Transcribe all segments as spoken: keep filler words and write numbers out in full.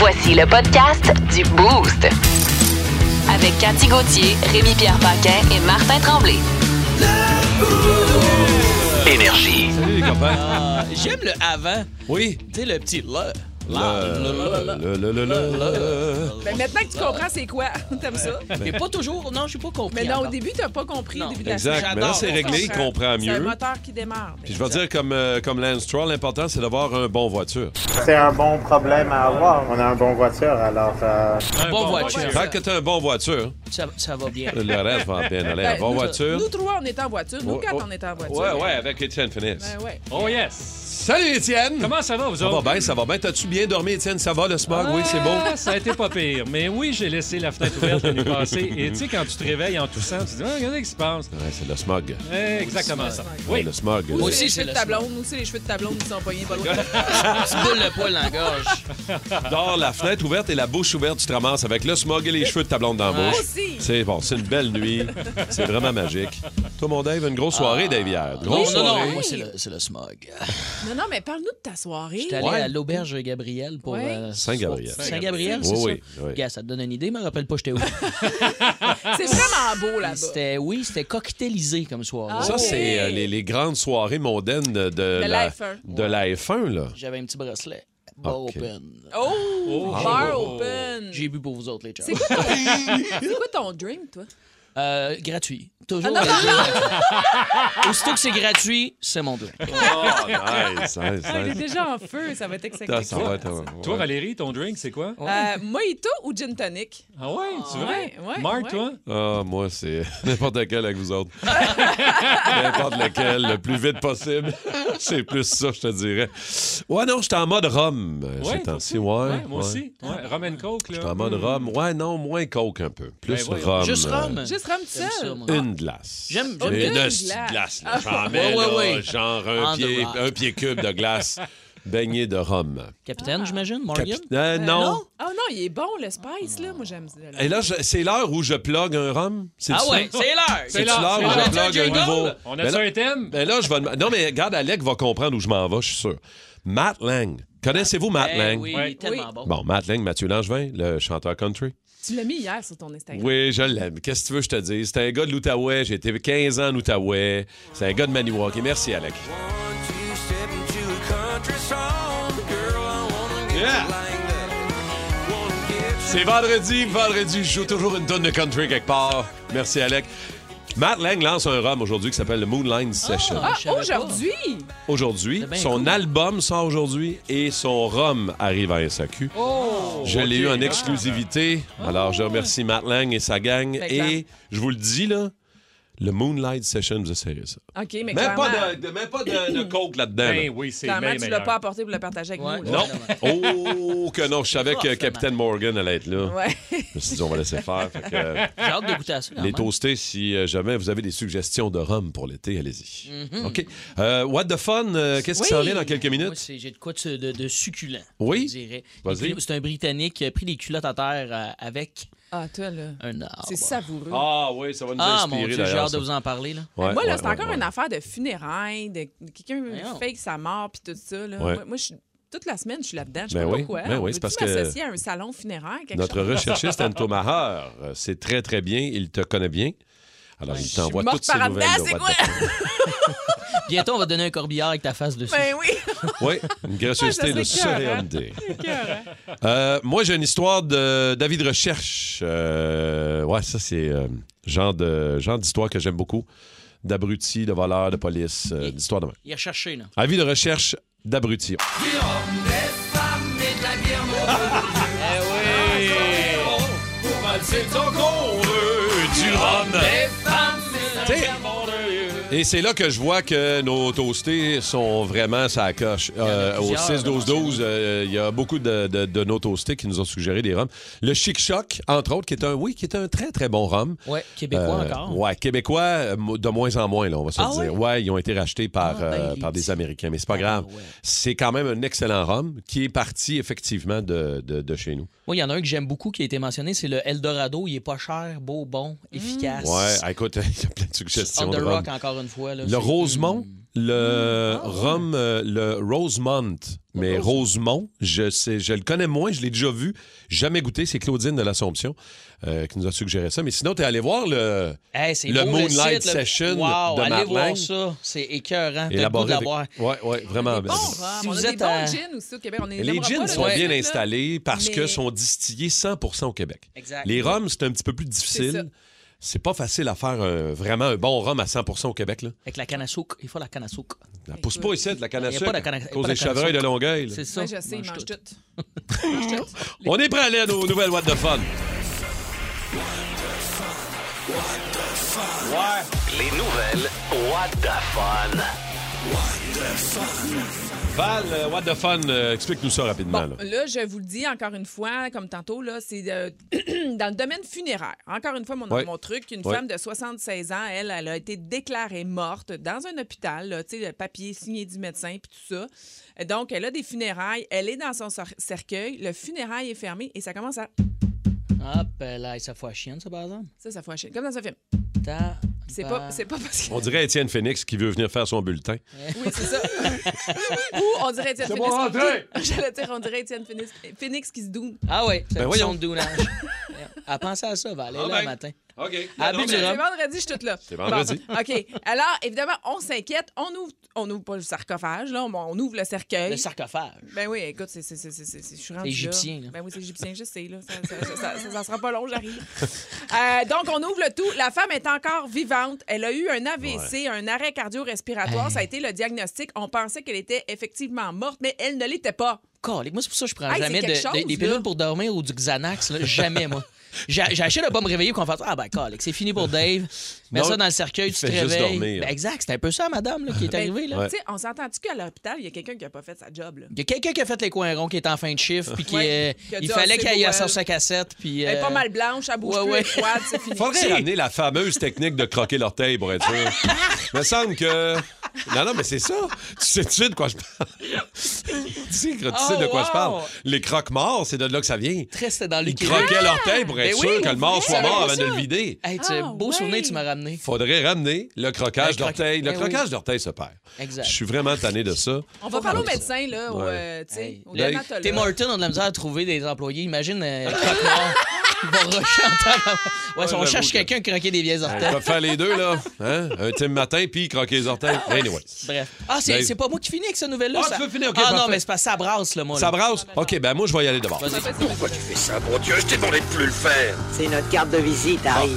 Voici le podcast du Boost. Avec Cathy Gauthier, Rémi-Pierre Paquin et Martin Tremblay. Énergie. Salut les copains. Ah, j'aime le avant. Oui. Tu sais, le petit là. Le, le, le, le, le. Ben, maintenant que tu comprends c'est quoi, t'aimes ça? Mais pas toujours. Non, je suis pas compris. Mais non, encore. au début, t'as pas compris. Non. Au début de la Exact. semaine. Mais là, c'est réglé, il comprend C'est un mieux. moteur qui démarre. Puis je vais dire comme, euh, comme Lance Stroll, l'important, c'est d'avoir un bon voiture. C'est un bon problème à avoir. On a un bon voiture, alors... Euh... Un bon voiture. Fait que t'as un bon voiture, Ça, ça va bien. le reste va bien aller. Un Ben, bon nous, voiture. Nous trois, on était en voiture. Nous Ouais, quatre, ouais. on était en voiture. Ouais, ouais, avec Étienne Finis. Ben, ouais. Oh yes! Salut Étienne! Comment ça va, vous Ça autres? va bien, ça va bien. T'as-tu bien dormi, Étienne? Ça va, le smog? Oui, c'est beau. Ah, ça a été pas pire. Mais oui, j'ai laissé la fenêtre ouverte la nuit passée. Et tu sais, quand tu te réveilles en toussant, tu te dis, ah, regardez ce qui se passe. Ouais, c'est le smog. Eh, exactement ça. Ouais, Oui. le smog. Nous, Moi c'est aussi, les c'est cheveux de le ta smog. blonde. Nous, c'est les cheveux de ta blonde qui sont pognés pas loin. Tu boules le poil dans la gorge. Dors la fenêtre ouverte et la bouche ouverte, tu te ramasses avec le smog et les cheveux de ta blonde dans la Ouais. bouche. Aussi. C'est bon, c'est une belle nuit. C'est vraiment magique. Toi, mon Dave, une grosse soirée, Dave, hier. Non, Grosse non, soirée. non, moi, c'est le, c'est le smog. Non, non, mais parle-nous de ta soirée. J'étais allé Ouais. à l'auberge Gabriel pour... Ouais. euh, Saint-Gabriel. Saint-Gabriel, c'est Oui, ça? oui, oui. Gars, ça te donne une idée, mais je me rappelle pas j'étais où. C'est vraiment beau là-bas. C'était, oui, c'était cocktailisé comme soirée. Ah, Ça, ok. c'est euh, les, les grandes soirées mondaines de, de, la F un. de la F un, là. J'avais un petit bracelet. Bar Ok. open. Oh! Bar open. J'ai bu pour vous autres, les chums. C'est quoi, ton... c'est quoi ton drink, toi? Euh, gratuit. Toujours. Ah, non, avec gratuit. Aussitôt que c'est gratuit, c'est mon drink. Oh, nice, nice, Ah, il est nice. déjà en feu, ça va être Ça, excellent. ça va être... ouais. Toi, Valérie, ton drink, c'est quoi? Euh, mojito ou gin tonic? Ah ouais, c'est vrai? Ouais, ouais, Marc, ouais. toi? Ah, moi, c'est n'importe lequel avec vous autres. N'importe lequel, le plus vite possible. C'est plus ça, je te dirais. Ouais, non, j'étais en mode rhum euh, ces Ouais, temps-ci. Ouais, Ouais, moi ouais. aussi. Ouais, rum and coke, là. J'étais en mode rhum. Ouais, non, moins coke un peu. Plus Ben voyons. rhum. Juste euh, rhum. Juste rhum J'aime ça, seul. moi. Une glace. J'aime- Une, j'aime- Une hostie de glace. glace. là. J'en mets, Ouais, ouais, là, ouais. genre On un the pied, rock. un pied cube de glace baigné de rhum. Capitaine, j'imagine, Morgan? Capi- Euh, Euh, non. Oh non, il est bon, le spice, là. Moi, j'aime ça. là. Et là, je- c'est l'heure où je plug un rhum. C'est Ah ça? ouais, c'est l'heure. C'est l'heure, l'heure c'est où l'heure. je On a-tu plug un un jingle? nouveau. On Ben a-tu là- un thème? Ben là, je vais... Non, mais regarde, Alec va comprendre où je m'en vais, je suis sûr. Matt Lang. Connaissez-vous Matt Eh Lang? oui, Ouais. il est tellement Oui. bon. Bon, Matt Lang, Mathieu Langevin, le chanteur country. Tu l'as mis hier sur ton Instagram. Oui, je l'aime. Qu'est-ce que tu veux que je te dise? C'est un gars de l'Outaouais. J'ai été quinze ans en Outaouais. C'est un gars de Maniwaki. Merci, Alec. Yeah! C'est vendredi. Vendredi, je joue toujours une tonne de country quelque part. Merci, Alec. Matt Lang lance un rhum aujourd'hui qui s'appelle le Moonline Session. Ah, Je savais pas. aujourd'hui? Aujourd'hui, C'est bien son cool. album sort aujourd'hui et son rhum arrive à S A Q. Oh! Je l'ai ok. eu en exclusivité. Alors, je remercie Matt Lang et sa gang. Ben, Et je vous le dis, là, le Moonlight Session, vous essayez ça. OK, mais Même clairement, pas, de, de- même pas de, de coke là-dedans. là. Ben oui, c'est bien clairement tu l'as meilleur. pas apporté pour le partager avec Ouais. nous. là. Non. Oh, que non. Je savais que Forcément. Capitaine Morgan allait être là. Ouais. Je me suis dit, on va laisser faire. Fait que, euh, J'ai hâte de goûter à ça. quand les même. toastés, si euh, jamais vous avez des suggestions de rhum pour l'été, allez-y. Mhm. OK. Euh, what the fun? euh, Qu'est-ce qui Oui. s'en vient dans quelques Moi, minutes? c'est- j'ai de quoi de, de, de succulent. Oui? Je dirais. Vas-y. Et puis, c'est un Britannique qui a pris les culottes à terre euh, avec Ah, toi, là. un arbre. C'est savoureux. Ah oui, ça va nous Ah, inspirer mon Dieu, j'ai d'ailleurs. hâte de ça. vous en parler. Là. Ouais, Moi, là, ouais, c'est ouais, encore ouais. une affaire de funérailles, de quelqu'un Voyons. fake sa mort, puis tout ça. Là. Ouais. Moi, moi, je suis- toute la semaine, je suis là-dedans. Je sais Ben pas oui, pourquoi. ben On oui, c'est veut-tu parce que m'associer à un salon funéraire, quelque Notre chose? recherchiste Anto Maher, euh, c'est très, très bien. Il te connaît bien. Alors, il t'envoie morte toutes ses par en nouvelles. dedans, de c'est What quoi? the Fuck. Bientôt, on va donner un corbillard avec ta face dessus. Ben oui. Oui, une gracieuseté Ouais, de ça serait sérénité. Euh, moi, j'ai une histoire de d'avis de recherche. Euh, ouais, ça, c'est euh, genre de genre d'histoire que j'aime beaucoup. D'abrutis, de voleurs, de police, euh, d'histoire de même. Il est recherché, là. Avis de recherche d'abrutis. Du rhum. T'sais, Et c'est là que je vois que nos toastés sont vraiment sa coche. Euh, au plusieurs, six douze douze, euh, il y a beaucoup de, de, de nos toastés qui nous ont suggéré des rhums. Le Chic Choc, entre autres, qui est un, oui, qui est un très, très bon rhum. Ouais, québécois Euh, encore. Ouais, québécois, euh, mo- de moins en moins, là, on va se Ah le dire. ouais? Ouais, ils ont été rachetés par, Ah, ben, euh, les par des petits. Américains, mais c'est pas Ah, grave. ouais. C'est quand même un excellent rhum qui est parti effectivement de, de, de chez nous. Moi, il y en a un que j'aime beaucoup qui a été mentionné, c'est le Eldorado. Il est pas cher, beau, bon, efficace. Ouais, ah, écoute, il y a plein de On suggestions the de rhum. rock, encore une une fois. Là, Le c'est- Rosemont, Mm. le rhum, euh, le Rosemont. Mais Rosemont, je sais, je le connais moins, je l'ai déjà vu. Jamais goûté. C'est Claudine de l'Assomption euh, qui nous a suggéré ça. Mais sinon, t'es allé voir le, Hey, c'est le beau, Moonlight site, là. Session Wow, de allez Marlène. voir ça. C'est écœurant. T'as le goût élaboré de la avec... boire. Ouais, ouais, vraiment Bon, bien. rhum. Si on vous a des êtes bons à- gins aussi au Québec. On est Les n'aimera jeans pas, sont le bien truc, là. installés parce Mais- que sont distillés cent pour cent au Québec. Exact. Les rhums, c'est un petit peu plus C'est ça. difficile. C'est pas facile à faire un- vraiment un bon rhum à cent pour cent au Québec. Là. Avec la canne à sucre. Il faut la canne à sucre. La pousse pas ici, de la canne à Il y a sucre. pas de canne à- à pas cause de des canne à chevreuils de sucre. Longueuil. là. C'est ça. Ouais, je sais, ils Mange mangent tout. tout. On est prêt à aller à nos nouvelles What the Fun. Les nouvelles What the Fun. Val, euh, What the Fun, euh, explique-nous ça rapidement. Bon, là. là, je vous le dis encore une fois, comme tantôt, là, c'est euh, dans le domaine funéraire. Encore une fois, mon, Ouais. mon truc, une Ouais. femme de soixante-seize ans, elle, elle a été déclarée morte dans un hôpital, là, tu sais, le papier signé du médecin, puis tout ça. Donc, elle a des funérailles, elle est dans son cer- cercueil, le funérail est fermé et ça commence à... Hop là, ça fout à chienne, ça, par exemple. Ça, ça fout à chier. Comme dans un film. Ta- C'est ba- pas, c'est pas parce que... On dirait Étienne Phoenix qui veut venir faire son bulletin. Oui, c'est ça. Ou on dirait Étienne C'est Phoenix. bon, rentrez! J'allais dire, on dirait Étienne Phoenix, Phoenix qui se doune. Ah oui, c'est Ben un voyons. son de dounage. Elle pensait à ça, Val. Elle est Ah là ben. le matin. OK. Ah, Non, bu du mais- C'est rhum. vendredi, je suis toute là. C'est vendredi. Bon, OK. Alors, évidemment, on s'inquiète. On ouvre, on ouvre pas le sarcophage, là. On, on ouvre le cercueil. Le sarcophage. Ben oui, écoute, c'est, c'est, c'est, c'est, c'est- je suis rendue C'est égyptien, là. Ben oui, c'est égyptien, je sais, là. Ça, ça, ça, ça- ça- ça sera pas long, j'arrive. Euh, donc, on ouvre le tout. La femme est encore vivante. Elle a eu un A V C, un arrêt cardio-respiratoire. Hey. Ça a été le diagnostic. On pensait qu'elle était effectivement morte, mais elle ne l'était pas. Calique, moi, c'est pour ça que je prends Hey, jamais c'est de, quelque de- chose, des là. pilules pour dormir ou du Xanax. Là. Jamais, moi. J'ai j'ai acheté de pas me réveiller qu'on fasse ah ben calique, c'est fini pour Dave. Mets Non, ça dans le cercueil, il tu te fait juste réveilles. dormir. Ben, exact, c'est un peu ça, madame, là, qui est Ben, arrivée. Là. Ouais. Tu sais, on s'entend-tu qu'à l'hôpital, il y a quelqu'un qui n'a pas fait sa job, là? Il y a quelqu'un qui a fait les coins ronds, qui est en fin de chiffre, puis qui Ouais, euh, qui a il dit, fallait Ah, c'est qu'il aille beau, à sa elle. sa cassette, puis Elle est euh, pas mal blanche, elle bouge ouais, plus, ouais. elle est froide, c'est fini. Faudrait ramener la fameuse technique de croquer l'orteil pour être sûr. Il me semble que... Non, non, mais c'est ça. Tu sais, tu sais de quoi je parle. tu sais, tu sais Oh, de quoi wow. je parle. Les croque-morts, c'est de là que ça vient. Très, c'était dans le Il croquait l'orteil pour être Ben sûr oui, que le mort pour soit vrai, mort c'est avant de ça. le vider. Hey, tu Ah, beau ouais. souvenir, tu m'as ramené. Faudrait ramener le croquage Le croque- d'orteil. Le Ben oui. croquage d'orteil se perd. Exact. Je suis vraiment tanné de ça. On va parler au médecin, là, au, Ouais. euh, tu sais, Hey, au le- dermatologue. Tim Horton a de la misère à trouver des employés. Imagine euh, croque-mort. Il va rusher en temps. Ouais, si on j'avoue cherche que- quelqu'un qui croquait des vieilles On orteils. peut faire les deux, là. Hein? Un team matin, puis croquer les orteils. Anyway. Bref. Ah, c'est Dave. c'est pas moi qui finis avec cette nouvelle-là. Ah, ça... tu veux finir? OK, Ah non, parfait. mais c'est pas ça brasse, là, moi. Ça là. brasse? OK, ben moi, je vais y aller d'abord. Vas-y. Pourquoi tu fais ça, bon Dieu? Je t'ai demandé de plus le faire. C'est notre carte de visite, Harry.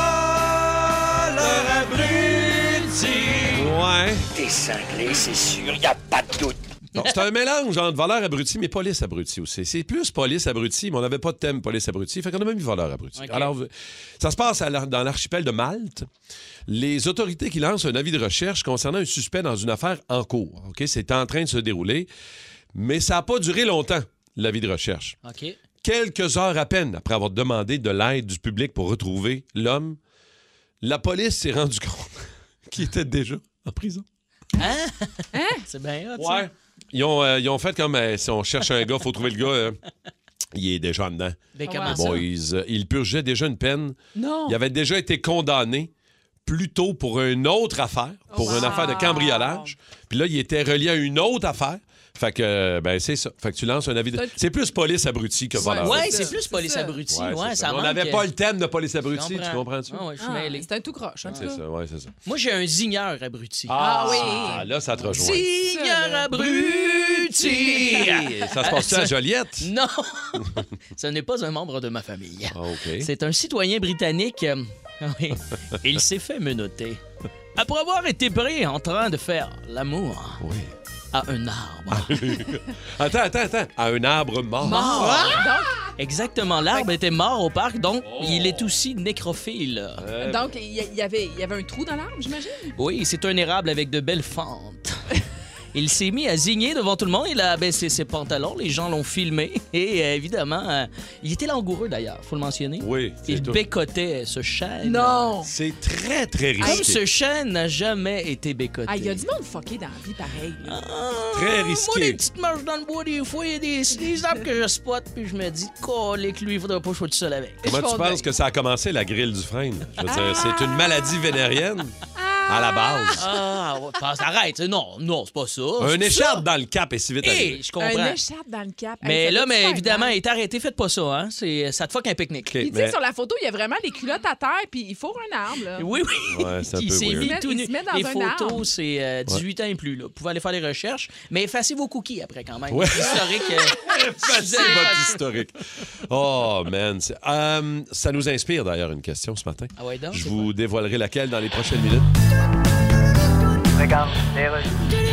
Ouais. T'es cinglé, c'est sûr, y a pas de doute. Non, c'est un mélange entre voleur abruti, mais police abruti aussi. C'est plus police abruti, mais on n'avait pas de thème police abruti. Fait qu'on a même mis voleur abruti. OK. Alors, ça se passe à l'ar- dans l'archipel de Malte. Les autorités qui lancent un avis de recherche concernant un suspect dans une affaire en cours. OK? C'est en train de se dérouler. Mais ça n'a pas duré longtemps, l'avis de recherche. OK. Quelques heures à peine après avoir demandé de l'aide du public pour retrouver l'homme, la police s'est rendue compte qu'il était déjà en prison. C'est bien hot, ça. Ils ont, euh, ils ont fait comme euh, si on cherche un gars, il faut trouver le gars. euh, il est déjà en dedans. Mais Ah comment ouais. ça? Bon, ils, euh, il purgeait déjà une peine. Non. Il avait déjà été condamné plus tôt pour une autre affaire, pour Oh, une wow. affaire de cambriolage. Puis là, il était relié à une autre affaire. Fait que, euh, ben, c'est ça. Fait que tu lances un avis de... C'est- C'est plus police abruti que voleur. Ouais, c'est c'est ça, plus c'est police ça. abruti. Ouais, Ouais, c'est ça On manque. n'avait pas le thème de police abruti, Je tu comprends-tu? Ah, ouais, je suis Ah, mêlé. c'est un tout croche, en tout C'est cas. ça, ouais, c'est ça. Moi, j'ai un zigneur abruti. Ah oui. Ah, là, ça te rejoint. Zigneur abruti! Ça se passe-tu à Joliette? Non! Ce n'est pas un membre de ma famille. Ah, OK. C'est un citoyen britannique. euh, oui. Il s'est fait menotter. Après avoir été pris en train de faire l'amour Oui. à un arbre. Attends, attends, attends. À un arbre mort. Mort. Exactement, l'arbre était mort au parc, donc il est aussi nécrophile. Euh, Donc, donc, il y, y avait, il y avait un trou dans l'arbre, j'imagine? Oui, c'est un érable avec de belles fentes. Il s'est mis à zigner devant tout le monde. Il a baissé ses pantalons. Les gens l'ont filmé. Et euh, évidemment, euh, il était langoureux d'ailleurs, faut le mentionner. Oui, c'est Il tout. bécotait ce chêne. Non! C'est très, très Comme risqué. ce chêne n'a jamais été bécoté. Ah, il y a du monde fucké dans la vie, pareil. là. Très Moi, risqué. des petites marches dans le bois, des fois, il y a des, des arbres que je spot, puis je me dis, colique, lui, il faudrait pas que je sois tout seul avec. Comment Je tu fais penses bien. que ça a commencé, la grille du frein? Je veux dire, c'est une maladie vénérienne. à la base. Ah, ouais, passe, arrête. Non, non, c'est pas ça. Un c'est écharpe ça. dans le cap et si vite Hey, arrivé. je comprends. Un écharpe dans le cap. Mais Hey, ça là, doit mais faire évidemment, mal. il est arrêté. Faites pas ça, hein. C'est, ça te fuck un pique-nique. OK, Puis, tu mais- sais, sur la photo, il y a vraiment les culottes à terre, puis il faut un arbre, là. Oui, oui. Ouais, c'est un il peu s'est weird. mis Il se met- tout il nu. se met dans Les un photos, arbre. c'est euh, dix-huit ans et plus. Là. Vous pouvez aller faire des recherches, mais effacez vos cookies après quand même. Ouais. Historique. euh, C'est votre historique. Oh, man. c'est- Euh, ça nous inspire d'ailleurs une question ce matin. Ah ouais, donc, Je c'est vous dévoilerai laquelle dans les prochaines minutes. Regarde, les Russes.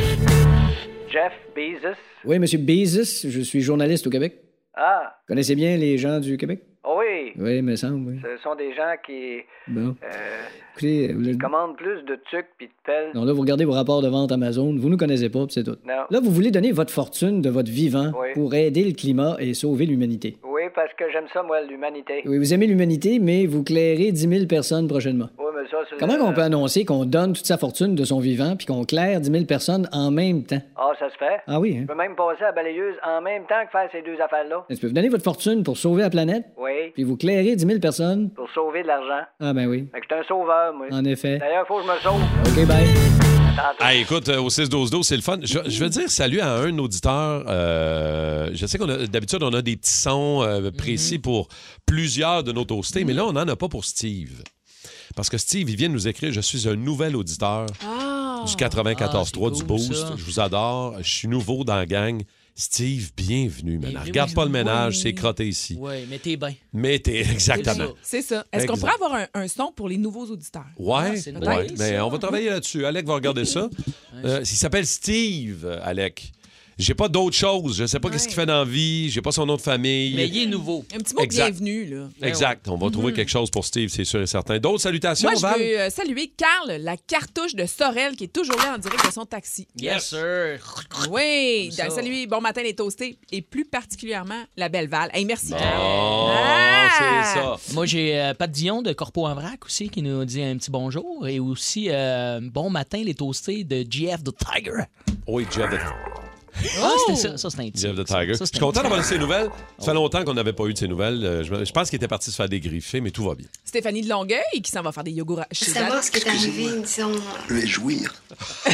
Jeff Bezos. Oui, Monsieur Bezos, je suis journaliste au Québec. Ah, Connaissez bien les gens du Québec? oh oui. Oui, me semble, oui. Ce sont des gens qui Bon. euh, Écoutez, vous le- commandent plus de tucs puis de pelles. non, là, vous regardez vos rapports de vente Amazon, vous ne nous connaissez pas, puis c'est tout. Non. Là, vous voulez donner votre fortune de votre vivant Oui. pour aider le climat et sauver l'humanité. Oui, parce que j'aime ça, moi, l'humanité. Oui, vous aimez l'humanité, mais vous clairez dix mille personnes prochainement. Oui, mais ça, c'est... Comment on peut annoncer qu'on donne toute sa fortune de son vivant puis qu'on claire dix mille personnes en même temps? Ah, ça se fait. Ah oui, Je hein? peux même passer à la balayeuse en même temps que faire ces deux affaires-là. Est-ce que vous donnez votre fortune pour sauver la planète, Oui, puis vous clairez dix mille personnes? pour sauver de l'argent. Ah ben oui, Fait que je suis un sauveur, moi. en effet. D'ailleurs, faut que je me sauve. OK, bye. Tantôt. Ah, écoute, euh, au six douze douze, c'est le fun. Je, je veux dire salut à un auditeur. Euh, je sais qu'on a d'habitude, on a des petits sons euh, précis pour plusieurs de nos toastés, mais là, on n'en a pas pour Steve. Parce que Steve, il vient de nous écrire, je suis un nouvel auditeur Ah! du quatre-vingt-quatorze trois Ah, c'est du cool, Boost. ça. Je vous adore. Je suis nouveau dans la gang. Steve, bienvenue, man. Bienvenue, Regarde pas le oui. ménage, c'est crotté ici. Oui, mais t'es bien. Mais t'es exactement. C'est ça. Est-ce qu'on Exact. pourrait avoir un, un son pour les nouveaux auditeurs? Ouais, Ah, c'est une bonne ouais. idée, Mais ça. on va travailler là-dessus. Alec va regarder ça. Euh, il s'appelle Steve, Alec. J'ai pas d'autre chose. Je sais pas qu'est-ce qu'il fait dans la vie. J'ai pas son nom de famille. Mais il est nouveau. Un petit mot de Exact. bienvenue, là. Exact. On va trouver quelque chose pour Steve, c'est sûr et certain. D'autres salutations, Moi, je Val? veux euh, saluer Carl, la cartouche de Sorel, qui est toujours là en direct de son taxi. Yes, sir. Oui, Comme ça. saluer Bon Matin les Toastés et plus particulièrement la Belle Val. Hey, merci, Oh, Carl. Ah! c'est ça. Moi, j'ai euh, Pat Dion de Corpo en vrac aussi qui nous dit un petit bonjour. Et aussi euh, Bon matin les toastés de G F the Tiger. Oui, Jeff the, Ah, c'était ça. Ça, c'était un Jeff the ça. Tiger. Ça, Je c'était suis content un d'avoir de ces nouvelles. Ça fait longtemps qu'on n'avait pas eu de ces nouvelles. Euh, Je, me- je pense qu'il était parti se faire dégriffer, mais tout va bien. Stéphanie de Longueuil qui s'en va faire des yogourts chez Savoir elle. ce qui est arrivé, disons. Je vais jouir. J'ai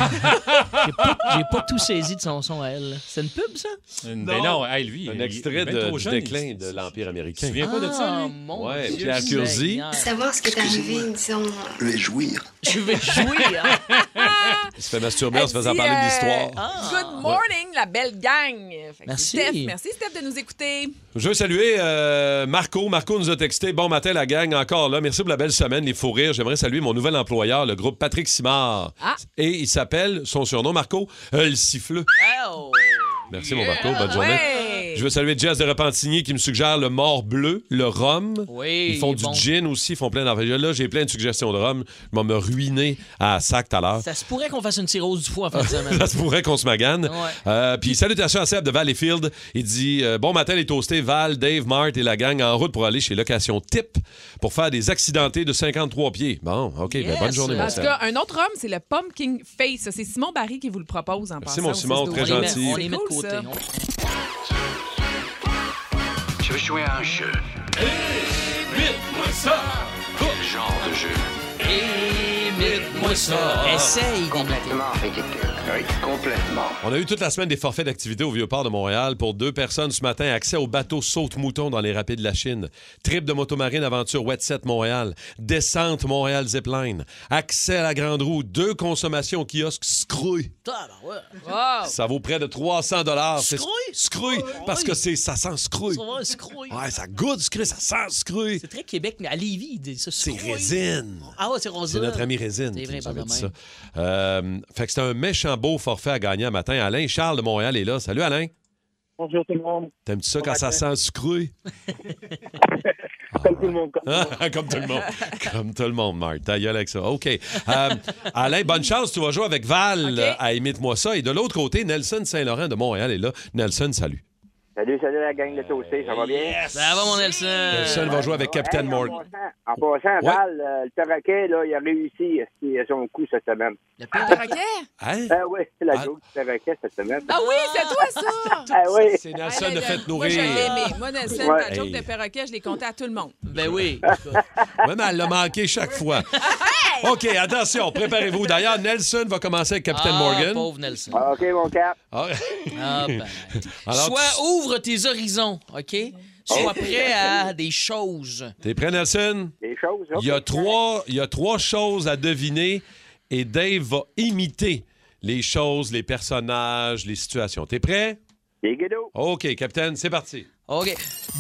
pas, j'ai pas tout saisi de son son à elle. C'est une pub, ça? Une- Ben non, hey, lui, Un il- il extrait est bien de, trop du jeune, déclin il- de l'Empire Tu te américain. souviens pas de ça, Ah, lui? mon Ouais, Dieu Pierre Curzi. Seigneur. Savoir ce qui est arrivé, disons. Je vais jouir. Je vais jouer, hein? Il se fait masturber en se Elle faisant dit, parler de euh, l'histoire. Good morning, la belle gang. Fait que Merci. Steph, merci Steph de nous écouter. Je veux saluer euh, Marco. Marco nous a texté. Bon matin, la gang, encore là. Merci pour la belle semaine, les fous rires. J'aimerais saluer mon nouvel employeur, le groupe Patrick Simard. Ah. Et il s'appelle, son surnom, Marco, euh, le siffleux. Oh. Merci, mon Marco. Bonne journée. Ouais. Je veux saluer Jess de Repentigny qui me suggère le mort bleu, le rhum. Oui, Ils font il est du bon. gin aussi, ils font plein d'affaires. Là, j'ai plein de suggestions de rhum. Je vais me ruiner à sac tout à l'heure. Ça se pourrait qu'on fasse une cirrhose du foie en fin de semaine. Ça se pourrait qu'on se magane. Ouais. Euh, Puis salutations à Seb de Valleyfield. Il dit euh, bon matin les toastés, Val, Dave, Mart et la gang en route pour aller chez Location Tip pour faire des accidentés de cinquante-trois pieds. Bon, OK, ben, Yes. bonne journée, mon En tout Seb. cas, un autre homme, c'est le Pumpkin Face. C'est Simon Barry qui vous le propose en Merci, passant. mon au Simon, six très douze. on les met, gentil. on les met de C'est cool, côté. ça. On- Je veux jouer à un jeu. Quel genre de jeu? Imite-moi ça. Essaye d'imiter. Complètement ridicule. Oui, complètement. On a eu toute la semaine des forfaits d'activité au Vieux-Port de Montréal pour deux personnes ce matin. Accès au bateau Saute-Mouton dans les rapides de la Chine. Trip de motomarine aventure Wetset Montréal. Descente Montréal Zipline. Accès à la Grande Roue. Deux consommations au kiosque Scrouille. Tabarouette. Wow. Ça vaut près de trois cents dollars. Scrouille? Scrouille. Parce que c'est, ça sent scrouille. Ça va, scrouille. Ouais, ça goûte scrouille, ça sent scrouille. C'est très Québec, mais à Lévis, ils disent ça. C'est scrouille. résine. Ah ouais, c'est rosine. C'est notre ami Résine C'est qui vrai, nous pas avait de dit même. ça. Euh, fait que c'est un méchant beau forfait à gagner un matin. Alain Charles de Montréal est là. Salut Alain. Bonjour tout le monde. T'aimes-tu ça Bon quand ça matin. sent scrouille? Comme tout le monde. Comme tout le monde. Ah, comme tout le monde. Comme tout le monde, Marc. Ta gueule avec ça. OK. Euh, Alain, bonne chance. Tu vas jouer avec Val OK. euh, à Imite-moi ça. Et de l'autre côté, Nelson Saint-Laurent de Montréal est là. Nelson, salut. Salut, salut la gang de Toasté, ça va bien? Ça va, mon Nelson. Nelson va jouer avec Capitaine Hey, en Morgan. passant- En passant, Ouais. Val, euh, le perroquet, là, il a réussi à son coup cette semaine. Le Ah, pire- perroquet? Hein? Ah oui, c'est la Ah. joke du perroquet cette semaine. Ah oui, c'est toi, ça! Ah oui. C'est Nelson Ah, de le- Fête Moi, je l'ai Nourrir. aimé. Moi, Nelson, Ouais. ta joke Hey. de perroquet, je l'ai compté à tout le monde. Ben oui. Ouais, mais elle l'a manqué chaque fois. OK, attention, préparez-vous. D'ailleurs, Nelson va commencer avec Capitaine Ah, Morgan. pauvre Nelson. Ah, OK, mon cap. Ah. Ah, ben. Alors, Soit tu- ouvre tes horizons, OK? Sois prêt à des choses. T'es prêt, Nelson? Des choses. OK. Il y a trois, il y a trois choses à deviner et Dave va imiter les choses, les personnages, les situations. T'es prêt? Des guidos. OK, Capitaine, c'est parti. OK.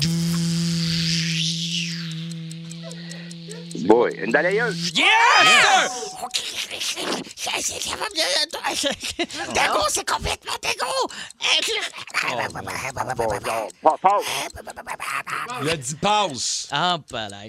Boy, une balayeuse. Yes! Dago, c'est complètement dégo! Pas fort. Il a dit pause. Ah, palais.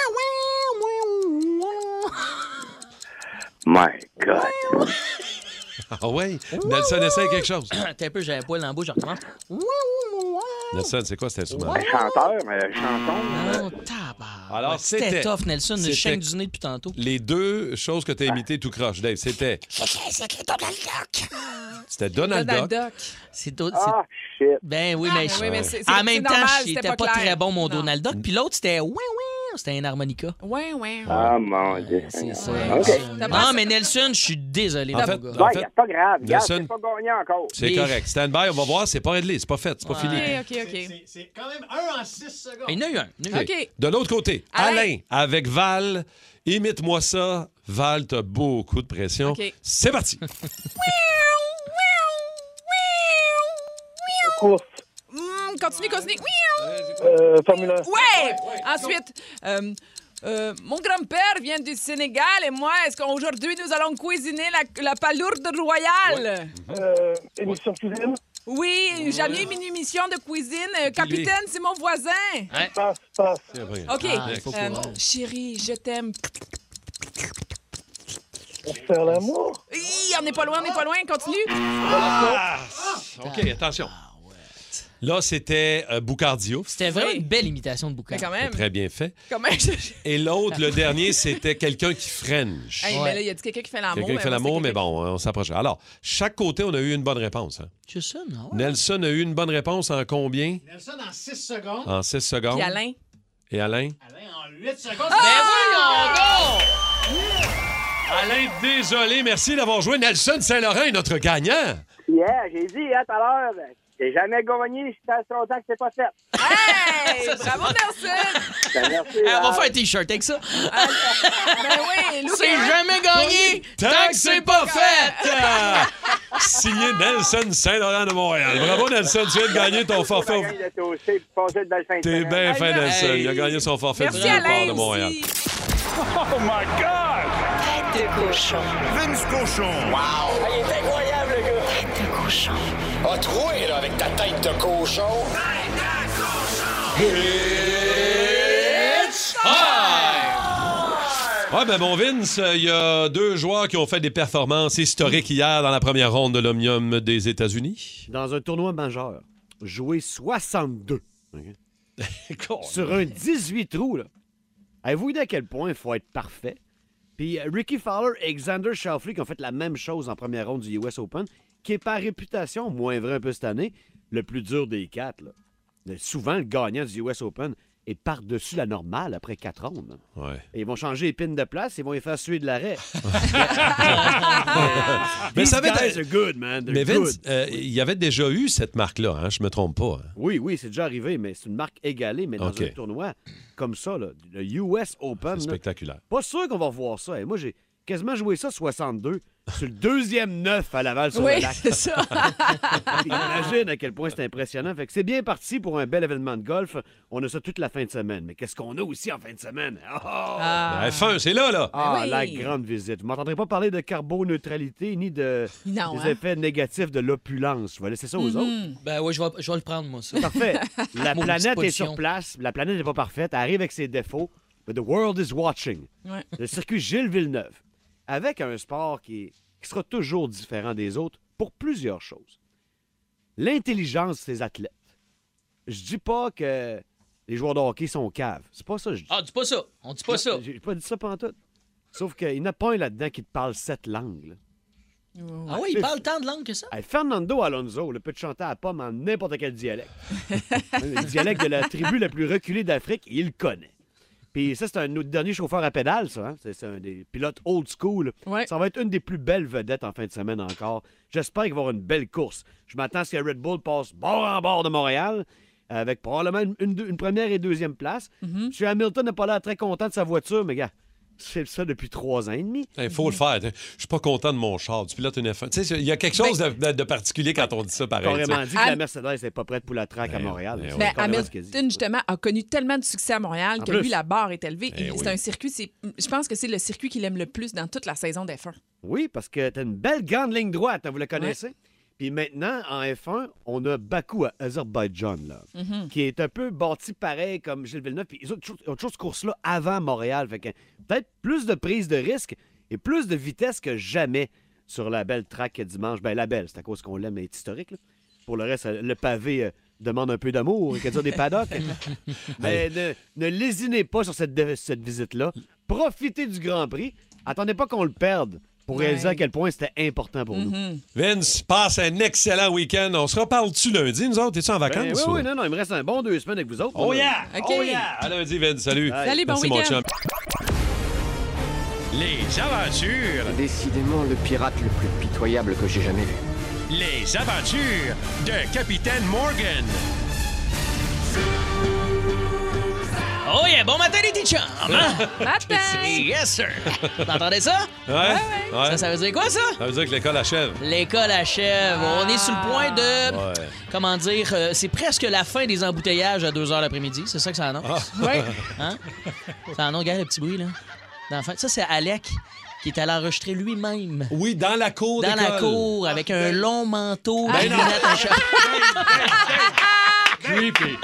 My God. Ah ouais? Nelson, essaie quelque chose. T'es un peu, j'ai un poil dans la bouche, je recommence. Nelson, c'est quoi cet instrument? Un chanteur, mais chanson. Non, tabarnak. Alors, C'était c'était... tough, Nelson, c'était- le chaîne du nez depuis tantôt. Les deux choses que t'as imitées tout croche, Dave, c'était... C'est Donald Duck. C'était Donald, Donald Duck. Duck. C'est d'autres. Ah, shit. Ben oui, mais, Ah, oui, mais c'est- c'est- en même c'est temps, normal, il c'était était pas pas, clair. très bon, mon Non. Donald Duck. Puis l'autre, c'était ouin ouin, c'était un harmonica. Ouais, ouais. Ah, mon Dieu. C'est ça. OK. T'as Non, mais Nelson, je suis désolé. En mon fait, gars. en Ouais, fait, pas grave. Regarde, Nelson- c'est pas gagné encore. c'est Mais- correct. Stand by, on va voir, c'est pas réglé, c'est pas fait, c'est pas fini. OK, OK, OK. C'est quand même un en six secondes. Il y en a eu un. il y en a eu un. OK. De l'autre côté, Alain. Alain, avec Val. Imite-moi ça. Val, t'as beaucoup de pression. OK. C'est parti. Course. Hum, continue, continue. Euh, Formule un. Ouais! Ensuite, euh, euh, mon grand-père vient du Sénégal et moi, est-ce qu'aujourd'hui, nous allons cuisiner la, la palourde royale? Euh, émission de cuisine. Oui, jamais une émission de cuisine. Euh, capitaine, c'est mon voisin. Passe, passe. OK. Ah, il faut Euh, qu'on- chérie, je t'aime. Faire l'amour. Hi, on n'est pas loin, on n'est pas loin. Continue. Ah! OK, attention. Là, c'était euh, Boucardio. C'était vraiment Oui. une belle imitation de Boucan. Mais quand même. Très bien fait. Comment je... Et l'autre, le dernier, c'était quelqu'un qui fringe. Hey, Ouais. mais là, il y a dit quelqu'un qui fait l'amour. Quelqu'un qui fait moi, l'amour, c'est mais quelqu'un- bon, on s'approche. Alors, chaque côté, on a eu une bonne réponse. hein. C'est ça, non? Nelson a eu une bonne réponse en combien? Nelson en six secondes. En six secondes. Puis Alain. Et Alain? Alain en huit secondes. Ben voyons donc! Alain, désolé, merci d'avoir joué. Nelson Saint-Laurent est notre gagnant. Yeah, j'ai dit, hein, tout à l'heure, ben, j'ai jamais gagné, je suis assez longtemps que c'est pas fait. Hey! Bravo, Nelson! Ben, merci. Hey, on va hein. faire un T-shirt avec ça. Ben oui, Lou, C'est jamais gagné tant que c'est pas fait! Ah! Signé Nelson Saint-Laurent de Montréal. Bravo, Nelson, tu viens de gagner ton forfait. J'ai gagné de toaster puis passer de belle fin de T'es semaine. bien fin, Hey, Nelson. hey. Il a gagné son forfait Merci du Vieux-Port Alain de Montréal. aussi. Oh my God! Tête de cochon. Vince Cochon! Wow! Il est incroyable, le gars! Tête de cochon. A troué, là, avec ta tête de cochon! Tête de cochon! It's Ouais, ben mon Vince, il y a deux joueurs qui ont fait des performances historiques hier dans la première ronde de l'Omnium des États-Unis. Dans un tournoi majeur, joué soixante-deux. OK? Sur un dix-huit trous, là. Avez-vous idée à quel point il faut être parfait? Puis euh, Ricky Fowler et Xander Schauffele qui ont fait la même chose en première ronde du U S Open, qui est par réputation, moins vrai un peu cette année, le plus dur des quatre. Là. Mais souvent, le gagnant du U S Open est par-dessus la normale après quatre rondes. Ouais. Et ils vont changer les pins de place, ils vont les faire suer de l'arrêt. Mais These ça va être- guys are good, man. They're Mais Vince, good. euh, il y avait déjà eu cette marque-là, hein, je me trompe pas. hein. Oui, oui, c'est déjà arrivé, mais c'est une marque égalée, mais dans OK. un tournoi comme ça, là, le U S Open. C'est là, spectaculaire. pas sûr qu'on va revoir ça. Et moi, j'ai quasiment joué ça soixante-deux sur le deuxième neuf à Laval sur Oui, le lac. c'est ça. Imagine à quel point c'est impressionnant. Fait que c'est bien parti pour un bel événement de golf. On a ça toute la fin de semaine. Mais qu'est-ce qu'on a aussi en fin de semaine? Oh! Ah. La F un, c'est là, là. Ah, oui. la grande visite. Vous m'entendrez pas parler de carboneutralité ni de, Non, des hein? effets négatifs de l'opulence. Je vais laisser ça aux autres. Mhm. Ben oui, je vais, je vais le prendre, moi, ça. Parfait. La Maudite planète est pollution. sur place. La planète n'est pas parfaite. Elle arrive avec ses défauts. But the world is watching. Ouais. Le circuit Gilles Villeneuve. Avec un sport qui, est- qui sera toujours différent des autres pour plusieurs choses. L'intelligence de ses athlètes. Je dis pas que les joueurs de hockey sont caves. C'est pas ça que je dis. Ah, dis pas ça. On dit pas ça. J'ai pas dit ça pantoute. Sauf qu'il n'y en a pas un là-dedans qui te parle sept langues. là. Ah oui, il parle tant de langues que ça? Hey, Fernando Alonso le peut te chanter à la pomme en n'importe quel dialecte. Le dialecte de la tribu la plus reculée d'Afrique, il le connaît. Puis ça, c'est un autre dernier chauffeur à pédale, ça. Hein? C'est, c'est un des pilotes old school. Ouais. Ça va être une des plus belles vedettes en fin de semaine encore. J'espère qu'il va y avoir une belle course. Je m'attends à ce que Red Bull passe bord en bord de Montréal, avec probablement une, une- une première et deuxième place. Mm-hmm. M. Hamilton n'a pas l'air très content de sa voiture, mais gars, c'est ça depuis trois ans et demi. Il faut le faire. Je suis pas content de mon char. Tu pilotes une F un. Tu sais, il y a quelque chose de, de- de particulier quand on dit ça, pareil. Carrément tu sais. dit que la Am- Mercedes n'est pas prête pour la track à Montréal. ben C'est Mais carrément ce qu'il dit. Hamilton, justement, a connu tellement de succès à Montréal En que plus. lui, la barre est élevée. Eh Et oui. c'est un circuit, c'est, je pense que c'est le circuit qu'il aime le plus dans toute la saison d'F un. Oui, parce que t'as une belle grande ligne droite, hein, vous la connaissez? Puis maintenant, en F un, on a Bakou à Azerbaïdjan, là, Mhm. qui est un peu bâti pareil comme Gilles Villeneuve. Puis ils ont toujours, ils ont toujours ce course-là avant Montréal. Fait que peut-être plus de prise de risque et plus de vitesse que jamais sur la belle track dimanche. Ben la belle, c'est à cause qu'on l'aime, elle est historique. Là. Pour le reste, le pavé euh, demande un peu d'amour, que dire des paddocks. Mais ne, ne lésinez pas sur cette, de- cette visite-là. Profitez du Grand Prix. Attendez pas qu'on le perde pour Ouais. réaliser à quel point c'était important pour nous. Mhm. Vince, passe un excellent week-end. On se reparle-tu lundi, nous autres? Es-tu en Ben, vacances? oui, ou- oui, non, non, il me reste un bon deux semaines avec vous autres. Oh là. yeah! OK. Oh yeah! À lundi, Vince. Salut. Salut, bon Merci, mon week-end. chum. Les aventures, Décidément le pirate le plus pitoyable que j'ai jamais vu. les aventures de Capitaine Morgan. Oh yeah, bon matin les petits chums! hein? Matin! Yes, sir! T'entendais ça? Ouais? Ouais. Ça, ça veut dire quoi, ça? Ça veut dire que l'école achève. L'école achève. On est sur le point de... Ouais. Comment dire? euh, c'est presque la fin des embouteillages à deux heures l'après-midi. C'est ça que ça annonce? Oui. Hein? Ça annonce, regarde le petit bruit, là. D'enfant. Ça, c'est Alec qui est allé enregistrer lui-même. Oui, dans la cour Dans d'école. la cour, avec un long manteau, Ben des non. lunettes, un chapeau. Creepy.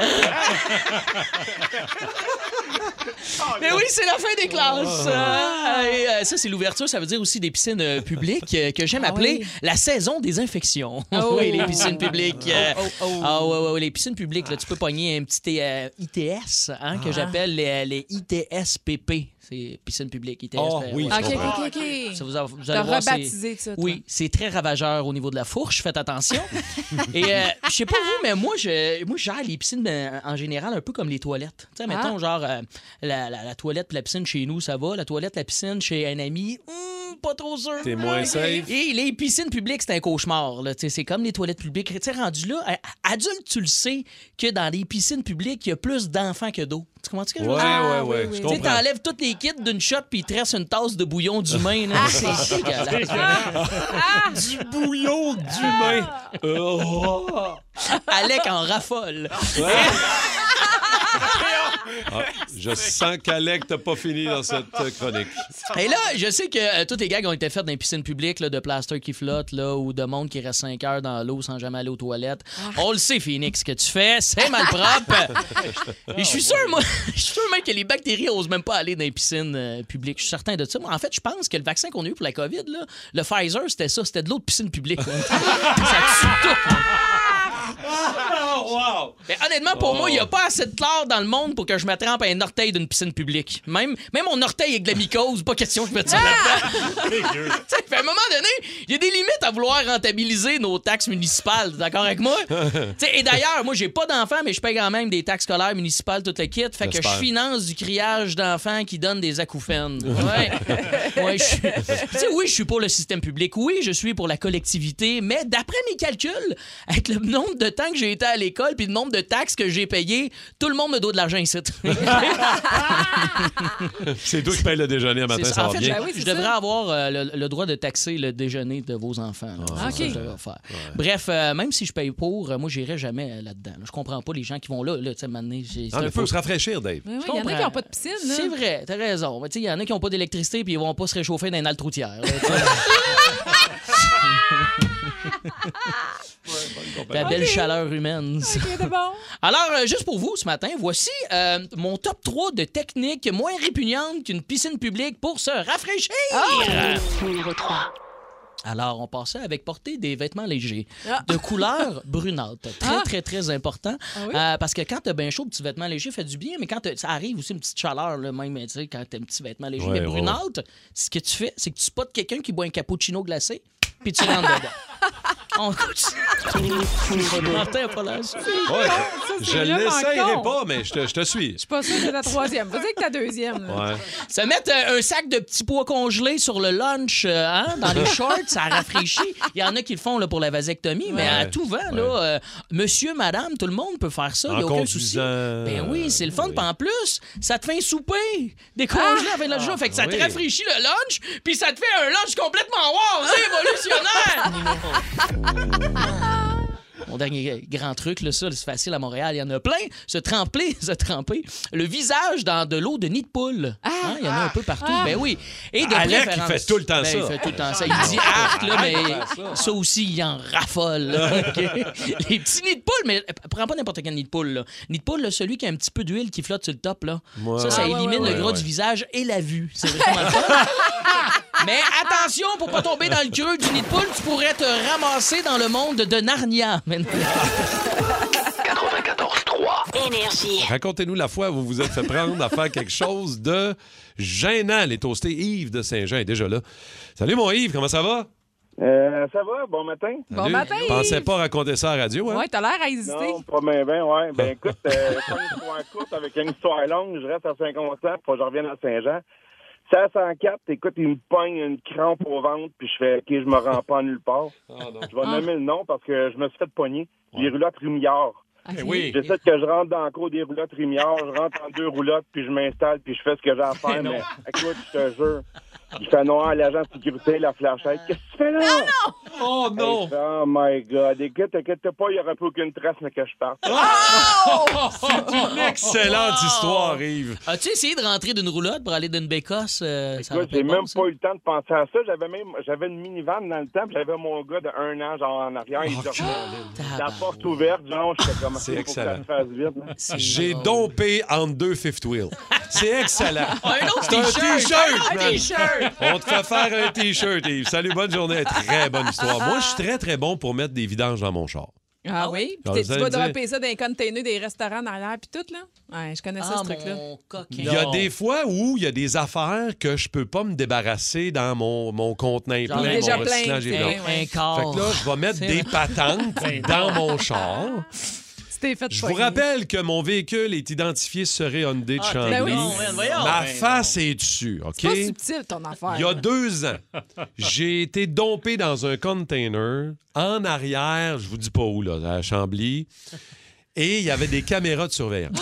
Mais oui, c'est la fin des classes. Euh, et, euh, ça, c'est l'ouverture. Ça veut dire aussi des piscines euh, publiques euh, que j'aime Ah appeler oui. la saison des infections. Oh. Oui, les piscines publiques. euh, Oh, oh, oh. Ah, ouais, ouais, ouais, les piscines publiques, là, tu peux pogner un petit euh, I T S hein, que Ah. j'appelle les, les I T S P P. C'est piscine publique, I T S. Oh, euh, oui, ouais, je OK, ouais. comprends. OK, OK. Ça vous, a- vous T'as allez voir, c'est- rebaptisé ça, toi. Oui, c'est très ravageur au niveau de la fourche. Faites attention. Et euh, je sais pas vous, mais moi, je, moi, je gère les piscines ben, en général un peu comme les toilettes. Tu sais, mettons, Ah. genre, euh, la, la, la toilette puis la piscine chez nous, ça va. La toilette, la piscine chez un ami, hmm, pas trop sûr. T'es moins safe. Et les piscines publiques, c'est un cauchemar. Là. Tu sais, c'est comme les toilettes publiques. Tu sais, rendu là, à- adulte, tu le sais que dans les piscines publiques, il y a plus d'enfants que d'eau. Tu comprends ce que je veux Ouais, dire? ouais, ouais. oui, Je oui. Tu sais, comprends. t'enlèves toutes les kits d'une shot puis il te reste une tasse de bouillon d'humain. là. C'est dégueulasse. Du bouillon d'humain. Oh. Alec en raffole. Ah, je sens qu'Alec t'as pas fini dans cette euh, chronique. Et là, je sais que euh, toutes les gags ont été faites dans les piscines publiques là, de plaster qui flotte là, ou de monde qui reste cinq heures dans l'eau sans jamais aller aux toilettes. On le sait, Phoenix, ce que tu fais, c'est mal propre. Et je suis sûr, moi, je suis sûr même que les bactéries osent même pas aller dans les piscines euh, publiques. Je suis certain de ça. Moi, en fait, je pense que le vaccin qu'on a eu pour la COVID, là, le Pfizer, c'était ça. C'était de l'eau de piscine publique. ça tue tout. wow! Mais honnêtement, pour moi, il n'y a pas assez de chlore dans le monde pour que je me trempe à un orteil d'une piscine publique. Même, même mon orteil avec de la mycose, pas question que je mette ça là-dedans. Tu sais, puis à un moment donné, il y a des limites à vouloir rentabiliser nos taxes municipales. T'es d'accord avec moi? Tu sais, et d'ailleurs, moi, j'ai pas d'enfants, mais je paye quand même des taxes scolaires municipales, tout le kit. Fait que J'espère. je finance du criage d'enfants qui donnent des acouphènes. Ouais. Ouais, je suis... Tu sais, oui, je suis pour le système public. Oui, je suis pour la collectivité. Mais d'après mes calculs, avec le nombre de temps que j'ai été à l'école puis le nombre de taxes que j'ai payé, tout le monde me doit de l'argent ici. C'est toi qui paye le déjeuner un matin, C'est ça, en va fait, bien. je, oui, je c'est devrais ça. avoir euh, le, le droit de taxer le déjeuner de vos enfants. là. Ah, C'est ça OK. que je devrais faire. Bref, euh, même si je paye pour, euh, moi, j'irai jamais euh, là-dedans. là. Je comprends pas les gens qui vont là. là tu sais, maintenant, c'est c'est Ah, un mais faut peu... se rafraîchir, Dave. Oui, oui, Je il y en a qui comprends. n'ont pas de piscine. là. C'est vrai, t'as raison. Mais tu sais, il y en a qui n'ont pas d'électricité puis ils vont pas se réchauffer dans une halte routière. là, tu sais. La belle chaleur humaine. ça. OK, c'est bon. Alors, euh, juste pour vous, ce matin, voici euh, mon top trois de techniques moins répugnantes qu'une piscine publique pour se rafraîchir. Numéro trois. Alors, on passait avec porter des vêtements légers, Ah. de couleur brunâtre. Très, Ah. très, très important. Ah oui? Euh, parce que quand t'as bien chaud, petit vêtement léger fait du bien, mais quand t'as- ça arrive aussi une petite chaleur, là, même, tu sais, quand t'as un petit vêtement léger, Ouais, mais ouais, brunâtre, ce que tu fais, c'est que tu spots quelqu'un qui boit un cappuccino glacé, puis tu rentres dedans. On continue. Martin a pas l'air. Ouais, je l'essayerai pas, mais je te, je te suis. Je suis pas sûre que c'est ta troisième. Vas-y avec ta deuxième. Là. Ouais. Se mettre euh, un sac de petits pois congelés sur le lunch euh, hein, dans les shorts, ça rafraîchit. Il y en a qui le font là, pour la vasectomie, ouais. mais à tout vent, ouais. là, euh, monsieur, madame, tout le monde peut faire ça. Il n'y a aucun souci. Ben oui, c'est le fun. Oui. Puis en plus, ça te fait un souper décongelé ah, avec le jour. Fait que ça oui. te rafraîchit le lunch, puis ça te fait un lunch complètement wow, c'est révolutionnaire! Mon dernier grand truc, là, ça, c'est facile à Montréal. Il y en a plein. Se tremper, se tremper. Le visage dans de l'eau de nid de poule. Ah, hein, il y en a un peu partout. Ah. Ben oui. Et de Alec, préférence... il fait tout le temps ben, ça. Il fait tout le temps ça. Il dit arc, là, mais ça aussi, il en raffole. Okay? Les petits nids de poule, mais prends pas n'importe quel nid de poule. Là. Nid de poule, là, celui qui a un petit peu d'huile qui flotte sur le top. Là. Ouais. Ça, ça ah, élimine ouais, ouais, le gras ouais. du visage et la vue. C'est vraiment le fun. Mais attention, pour pas tomber dans le creux du nid de poule, tu pourrais te ramasser dans le monde de Narnia. quatre-vingt-quatorze trois Énergie. Racontez-nous la fois où vous vous êtes fait prendre à faire quelque chose de gênant. Les toastés Yves de Saint-Jean est déjà là. Salut mon Yves, comment ça va? Euh, ça va, bon matin. Bon Salut. matin. Je pensais pas raconter ça à la radio, hein? Ouais, t'as l'air à hésiter. Non, pas bien, bien, ouais. Ben écoute, euh, pas une histoire courte avec une histoire longue. Je reste à cinquante ans, faut que je revienne à Saint-Jean. C'est à cent quatre, écoute, il me pogne une crampe au ventre, puis je fais, OK, je me rends pas nulle part. Oh, je vais ah. nommer le nom parce que je me suis fait pogner. Ouais. Les roulottes Rémillard. Okay. Oui. J'essaie que je rentre dans le cours des roulottes Rémillard, je rentre en deux roulottes, puis je m'installe, puis je fais ce que j'ai à faire. Mais, mais écoute, je te jure, il fait noir à l'agent de sécurité, la flashette. Qu'est-ce que tu fais là? Ah non! Oh non! Hey, oh my God. Écoute, t'inquiète pas, il n'y aurait plus aucune trace, mais que je parte. Oh! C'est une excellente wow. histoire, Yves. As-tu essayé de rentrer d'une roulotte pour aller d'une bécosse? Euh, Écoute, j'ai même ça? pas eu le temps de penser à ça. J'avais même j'avais une minivan dans le temps, puis j'avais mon gars de un an, genre en arrière. Oh, il dormait. La porte ouverte, genre, je fais comme c'est excellent. Faut que ça se fasse vite. C'est j'ai bon. dompé entre deux fifth wheel. C'est excellent. Un autre c'est t-shirt. un t-shirt, un man. t-shirt. On te fait faire un t-shirt, Yves. Salut, bonne journée. Très bonne histoire. Moi, je suis très, très bon pour mettre des vidanges dans mon char. Ah oui? Puis tu vas dropper ça dans les containers des restaurants en arrière puis tout, là? Ouais, je connais ça, ah, ce truc-là. Il y a des fois où il y a des affaires que je peux pas me débarrasser dans mon, mon contenant plein, déjà mon plein, recyclage est plein. Un quart. Fait que là, je vais mettre des patentes dans mon char. Je vous rappelle que mon véhicule est identifié sur Hyundai de ah, Chambly. Ben oui. Ma face est dessus, OK? C'est pas subtil, ton affaire. Il y a deux ans, j'ai été dompé dans un container en arrière, je vous dis pas où, là, à Chambly, et il y avait des caméras de surveillance.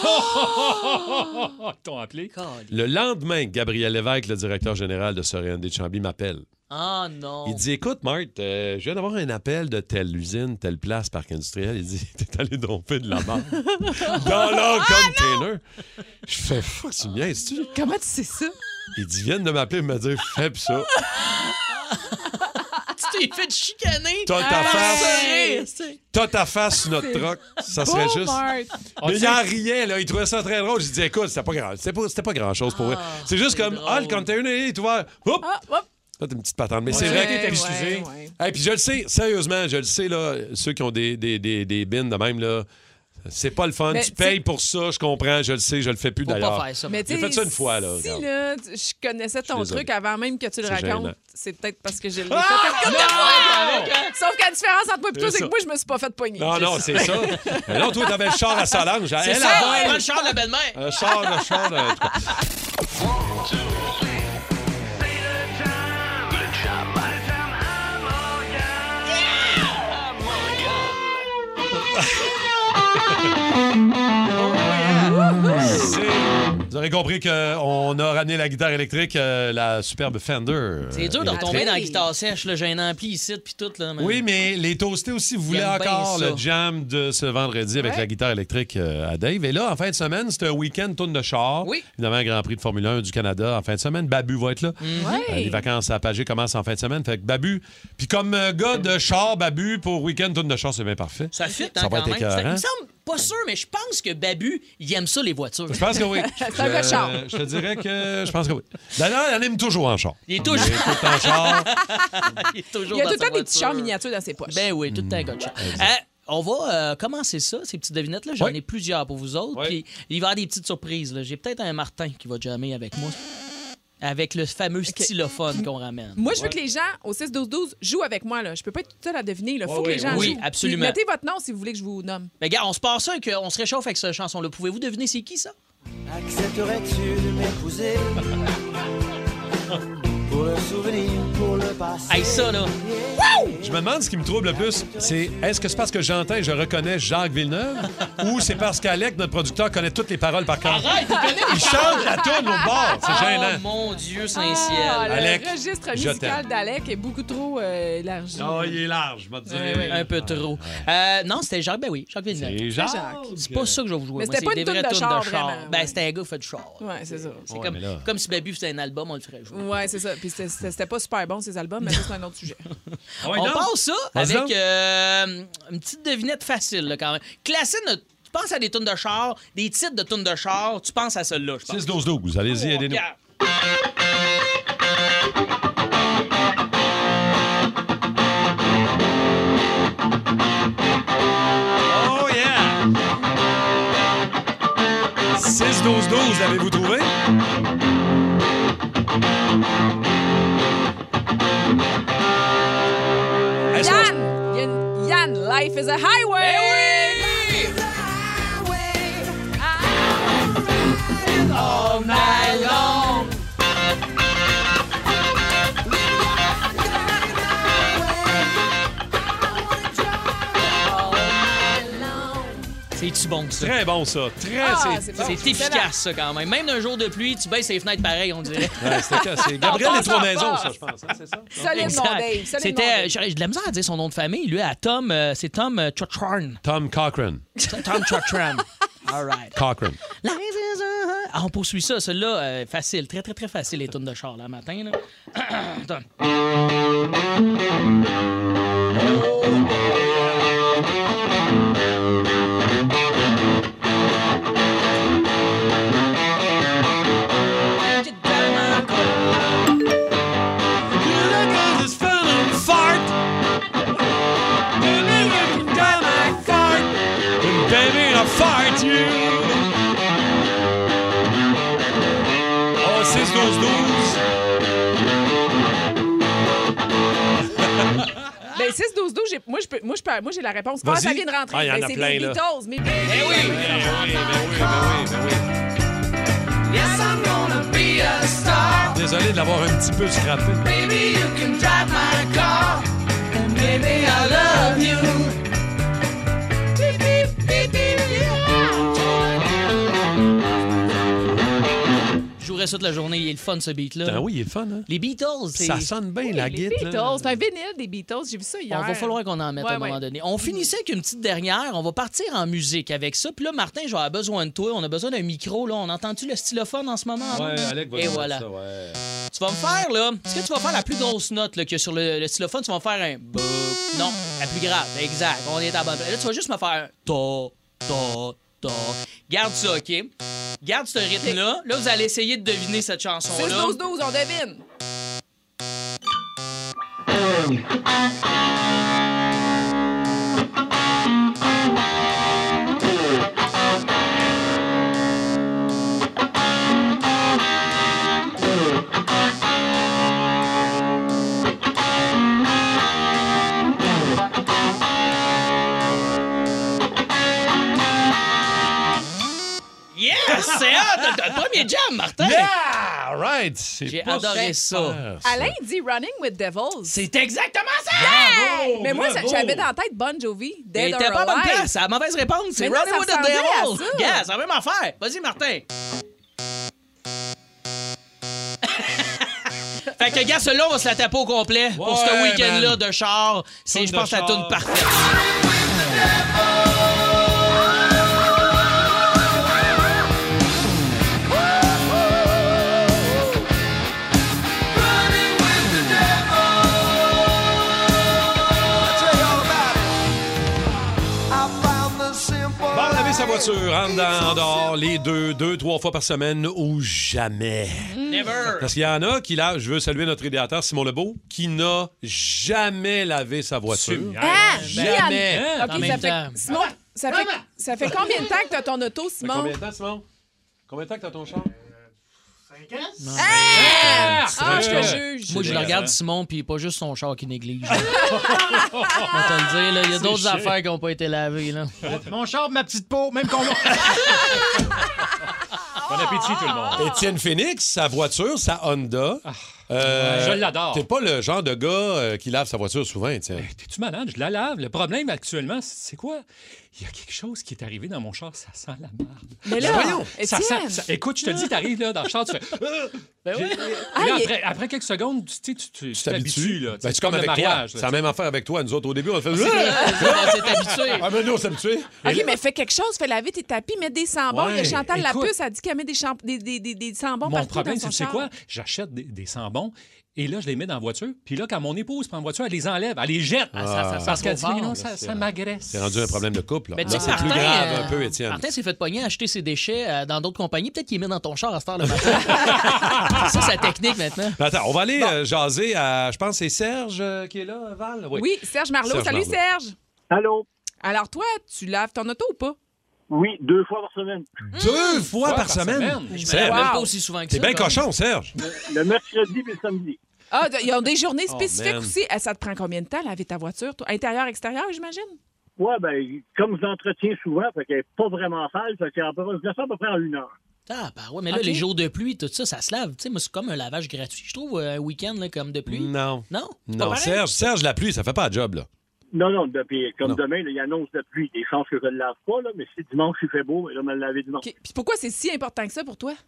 Oh! Ils t'ont appelé? Le lendemain, Gabriel Lévesque, le directeur général de sur Hyundai de Chambly, m'appelle. Ah non. Il dit, écoute, Marthe, euh, je viens d'avoir un appel de telle usine, telle place, parc industriel. Il dit, t'es allé domper de la merde dans leur container. Ah, je fais, fuck, tu me niaises-tu? Comment tu sais ça? Il dit, viens de m'appeler et me dire, fais pis ça. Tu t'es fait chicaner. T'as ta face. T'as ta face sur notre truck. Ça serait juste. Mais il en riait, là. Il trouvait ça très drôle. J'ai dit, écoute, c'était pas grand, c'était pas, c'était pas grand-chose pour eux. C'est juste comme, ah, le container est ouvert. Hop! Ah, hop! Là, t'as une petite patente. Mais ouais, c'est vrai que t'es excusé. Ouais, ouais. Puis je le sais, sérieusement, je le sais, là, ceux qui ont des, des, des, des bins de même, là, c'est pas le fun. Mais tu payes pour ça, je comprends, je le sais, je le fais plus Faut d'ailleurs. Pas faire ça. Mais j'ai fait ça une fois, là. Si, là, je connaissais ton je truc avant même que tu le racontes, gênant. C'est peut-être parce que je l'ai ah! fait. Non! Avec, hein? Sauf qu'à la différence entre moi et toi, c'est que moi, je me suis pas fait pogner. Non, non, c'est ça. Mais non, toi, t'avais le char à Solange. C'est elle, ça, elle, le char de la belle-mère. Un char, le char de... Vous aurez compris qu'on a ramené la guitare électrique, euh, la superbe Fender. C'est dur de retomber dans la guitare sèche. Là. J'ai un ampli ici puis tout. Là, oui, mais les toastés aussi, vous voulez encore le jam de ce vendredi avec ouais. la guitare électrique euh, à Dave. Et là, en fin de semaine, c'est un week-end tourne de char. Oui. Évidemment, un Grand Prix de Formule un du Canada en fin de semaine. Babu va être là. Mm-hmm. Euh, les vacances à Pagé commencent en fin de semaine. Fait que Babu, puis comme euh, gars de char, Babu, pour week-end tourne de char, c'est bien parfait. Ça fit, hein, ça va quand être même. Ça, il hein? me semble pas sûr, mais je pense que Babu, il aime ça, les voitures. Je pense que oui. C'est un vrai char. Je te dirais que je pense que oui. D'ailleurs, il en aime toujours en char. Il est toujours, il est tout le temps en char. il est toujours il y a dans tout le temps voiture. des petits chars miniatures dans ses poches. Ben oui, tout le temps un gars de char. Euh, on va euh, commencer ça, ces petites devinettes-là. J'en oui. ai plusieurs pour vous autres. Oui. Puis il va y avoir des petites surprises. Là. J'ai peut-être un Martin qui va jammer avec moi. Avec le fameux stylophone qu'on ramène. Moi, je veux que les gens, au six douze douze, jouent avec moi. Là. Je peux pas être toute seule à deviner. Il faut oui, que les gens oui, jouent. Oui, absolument. Puis mettez votre nom si vous voulez que je vous nomme. Mais gars, on se passe ça et on se réchauffe avec cette chanson-là. Pouvez-vous deviner c'est qui, ça? Accepterais-tu de m'épouser? Pour le souvenir, pour le passé. Hey, ça, là. Wow! Je me demande ce qui me trouble le plus, c'est est-ce que c'est parce que j'entends et je reconnais Jacques Villeneuve ou c'est parce qu'Alec, notre producteur, connaît toutes les paroles par cœur? Arrête, il connaît Il chante la tourne au bord. C'est gênant. Oh, mon Dieu, Saint-Ciel. Ah, le Alec, registre je musical t'aime. d'Alec est beaucoup trop euh, élargi. Oh, il est large, je vais te dire. Oui, oui. Un peu trop. Euh, non, c'était Jacques, ben oui, Jacques Villeneuve. C'est Jacques. C'est pas ça que je vais vous jouer. Mais Moi, c'était pas c'est une des vraies toune de tounes char, de char. vraiment, Ben, ouais. c'était un gars qui fait du char. Ouais, c'est ça. C'est Ouais, comme, mais là- comme si Babu faisait un album, on le ferait jouer. Ouais, c'est ça. Puis c'était- c'était c'était pas super bon, ces albums, mais ça, c'est un autre sujet. Ah ouais, On non? passe ça Vas-y donc. avec euh, une petite devinette facile, là, quand même. Classine, tu penses à des tunes de char, des titres de tunes de char, tu penses à celle-là, je pense. six douze douze, allez-y, Oh, aidez-nous. regarde. Oh yeah! six douze douze, l'avez-vous trouvé? Est-ce qu'on- Yann! Il y a une- Yann, Life is a Highway! All night long. C'est-tu bon, ça? Très bon, ça. Très, Ah, c'est... c'est bon. C'est Excellent. efficace, ça, quand même. Même d'un jour de pluie, tu baisses les fenêtres pareil, on dirait. Ouais, c'était- c'est Gabriel On Les passe Trois en Maisons, force. ça, je pense. hein, c'est ça? Solide, mon Exact. Dave. Solide, mon C'était, Dave. j'ai j'ai de la misère à dire son nom de famille. Lui, à Tom, euh, c'est Tom euh, Chotran. Tom Cochran. Tom Chotran. All right. Cochran. Life is a- Ah, on poursuit ça. Celui-là, euh, facile. Très, très, très facile, les tunes de char, là, matin. Là. Attends. Oh, six douze douze. Ben, six douze douze, j'ai- moi, je peux- moi, je peux- moi, j'ai la réponse. Ah, Vas-y. ça vient de rentrer. Ah, il y en Ben, a c'est plein, les là. Beatles. Mais... Ben oui, ben oui, ben oui, ben oui, Yes, I'm gonna be a star. Désolé de l'avoir un petit peu scrappé. Baby, you can drive my car. And baby, I love you. Beep, beep, beep, beep, yeah. Je jouerais ça toute la journée. Il est le fun, ce beat-là. Ah oui, il est le fun, hein? Les Beatles, c'est... Ça sonne bien, la Les guitare. Beatles, c'est un vinyle des Beatles. J'ai vu ça hier. On va falloir qu'on en mette Ouais, à un moment ouais. donné. On finissait avec une petite dernière. On va partir en musique avec ça. Puis là, Martin, je vais avoir besoin de toi. On a besoin d'un micro. Là. On entend-tu le stylophone en ce moment? Ouais, Alec va Et te voilà. mettre ça, ouais. Tu vas me faire, là... Est-ce que tu vas faire la plus grosse note là, qu'il y a sur le, le stylophone? Tu vas me faire un... boop. Non, la plus grave. Exact. On est à bonne place. Là, tu vas juste me faire un... Ta, ta, ta. Garde ça, OK? Garde ce rythme-là. Là, vous allez essayer de deviner cette six chanson-là. douze douze, on devine. Yes! C'est hot! Le premier jam, Martin! Yeah! All right. C'est J'ai pas adoré ça. super, Alain dit Running with Devils. C'est exactement ça! Hey! Mais moi, ça- bravo. j'avais dans la tête Bon Jovi, Mais Dead t'es or pas à bonne Alive. place, c'est la mauvaise réponse. C'est Mais non, Running ça with the ressemblait à Devil. ça. Yeah, c'est la même affaire. Vas-y, Martin. Fait que, gars, celui-là, on va se la taper au complet pour Ouais, ce week-end-là man. de char. C'est, Toune je de pense, la char. toune parfaite. Bon, laver sa voiture, en dedans, en dehors, les deux, deux, trois fois par semaine ou jamais. Never. Parce qu'il y en a qui, là, je veux saluer notre idéateur Simon Lebeau, qui n'a jamais lavé sa voiture. Ah, Jamais. Yann. En OK, même ça fait, temps. Simon, ça fait, ça fait combien de temps que t'as ton auto, Ça fait Simon? combien de temps, Simon? Combien de temps que t'as ton char? cinq ans? Non. Ah! C'est Ah, je vrai. te juge. Moi, je le regarde, Simon, puis pas juste son char qui néglige. là. On va te le dire, là, il y a C'est d'autres chiant. affaires qui n'ont pas été lavées. Là. Mon char, ma petite peau, même qu'on Bon appétit, tout le monde. Étienne Phoenix, sa voiture, sa Honda. Euh, Je l'adore. T'es pas le genre de gars euh, qui lave sa voiture souvent, Étienne. T'es-tu malade? Je la lave. Le problème actuellement, c'est quoi? Il y a quelque chose qui est arrivé dans mon char, ça sent la merde. Mais là, Voyons, ça Étienne. sent, ça- écoute, je te le dis, t'arrives là dans le char, tu fais. Ben oui. J'ai- et Ah, là, il est- après, après quelques secondes, tu sais, tu, tu, tu t'habitues. t'habitues. Là, Ben, c'est c'est comme le avec toi. mariage. C'est là, la même affaire avec toi. Nous autres, au début, on fait. On s'est habitué. Ah, mais nous, on s'est habitués. OK, mais fais quelque chose, fais laver tes tapis, mets des sambons. Ouais. Il y a Chantal Écoute. Lapuce, elle dit qu'elle met des, champ- des, des, des, des sambons Mon partout problème, dans c'est son tu sais char. quoi? J'achète des, des sambons et là, je les mets dans la voiture. Puis là, quand mon épouse prend la voiture, elle les enlève, elle les jette. Ah, ça- ça sent parce trop qu'elle dit, fort, mais non, là, ça, c'est- ça m'agresse. C'est rendu un problème de couple. Là, Mais tu Là, sais c'est que plus Martin, grave euh, un peu, Étienne. Martin s'est fait pogner à acheter ses déchets euh, dans d'autres compagnies. Peut-être qu'il les met dans ton char à cette heure le matin. C'est ça, sa technique maintenant. Mais attends, on va aller euh, jaser à. Je pense que c'est Serge euh, qui est là, Val. Oui, Serge Marleau. Serge Salut, Marleau. Serge. Allô? Alors, toi, tu laves ton auto ou pas? Oui, deux fois par semaine. Deux fois par, par semaine. semaine. Je me Serge, lave même Wow. pas aussi souvent que T'es ça. bien toi. cochon, Serge. Le mercredi et le samedi. Ah, ils ont des journées Oh, spécifiques man. aussi. Eh, Ça te prend combien de temps, laver ta voiture? toi? Intérieur, extérieur, j'imagine? Ouais, ben, comme je l'entretiens souvent, fait qu'elle n'est pas vraiment sale, fait qu'elle peut je la fais à peu près en une heure. Ah, ben ouais, mais là, Ok. les jours de pluie, tout ça, ça se lave. Tu sais, moi, c'est comme un lavage gratuit. Je trouve euh, un week-end là, comme de pluie. Non. Non? C'est pas Non, pareil? Serge, Serge, la pluie, ça fait pas le job, là. Non, non, depuis, comme Non. demain, là, il annonce de pluie. Des chances que je ne le lave pas, là, mais si dimanche il fait beau, là, je vais le laver dimanche. OK. Puis pourquoi c'est si important que ça pour toi?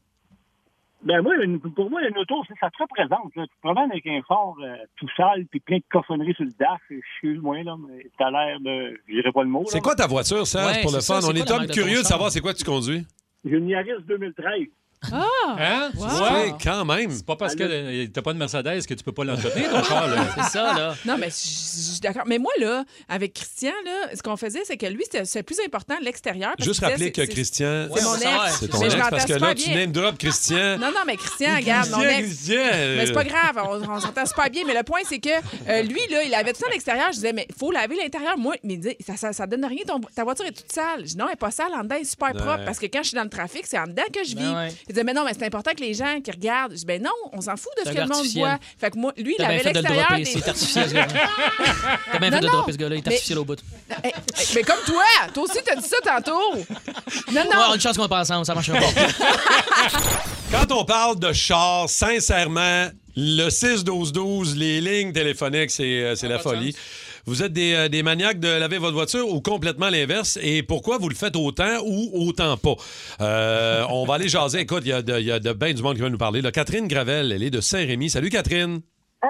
Ben moi, une- pour moi, une auto, ça, ça te représente. Là. Tu te promènes avec un fort euh, tout sale puis plein de cochonneries sur le dash. Excuse-moi, là, mais t'as l'air de... Je dirais pas le mot. C'est là, quoi ta voiture, Serge, Ouais, pour le c'est fun? ça, On c'est est quoi la comme marque de curieux ton de char? savoir c'est quoi tu conduis. mais J'ai une Yaris deux mille treize. Ah! Hein? Wow. Ouais, quand même. C'est pas parce que euh, t'as pas de Mercedes que tu peux pas l'entretenir, ton char. Là. C'est ça, là. Non, mais je je- je suis d'accord. Mais moi, là, avec Christian, là, ce qu'on faisait, c'est que lui, c'était c'est plus important l'extérieur. parce Juste qu'il rappeler disait, que c'est- Christian. C'est mon ex. C'est ton Mais je ex, m'entends parce que super là, tu bien. name drop Christian. Non, non, mais Christian, regarde, mon Christian, ex. Christian. Mais c'est pas grave, on, on s'entend super bien. Mais le point, c'est que euh, lui, là, il avait tout ça à l'extérieur. Je disais, mais il faut laver l'intérieur. Moi, mais il dit, ça, ça, ça donne rien. Ton- ta voiture est toute sale. Je dis, non, elle est pas sale. En dedans, elle est super propre. Ouais. Parce que quand je suis dans le trafic, c'est en dedans que je vis. Ben ouais. Il disait, mais non, mais c'est important que les gens qui regardent. Je dis, ben non, on s'en fout de ce C'est que le monde artificiel. voit. Fait que moi, lui, il T'as bien avait fait de le l'extérieur. dropper. des- C'est artificiel, ce gars-là. T'as bien fait Non, de non, dropper ce gars-là. Il est mais- artificiel au bout. Eh, eh, mais comme toi, toi aussi, t'as dit ça tantôt. Non, Ouais, non. une chance qu'on pense ensemble, ça marchera pas. Quand on parle de char, sincèrement, le six douze douze, les lignes téléphoniques, c'est euh, c'est la folie. Vous êtes des, euh, des maniaques de laver votre voiture ou complètement l'inverse? Et pourquoi vous le faites autant ou autant pas? Euh, on va aller jaser. Écoute, il y a de, il y a de bien du monde qui va nous parler. Là, Catherine Gravel, elle est de Saint-Rémy. Salut, Catherine.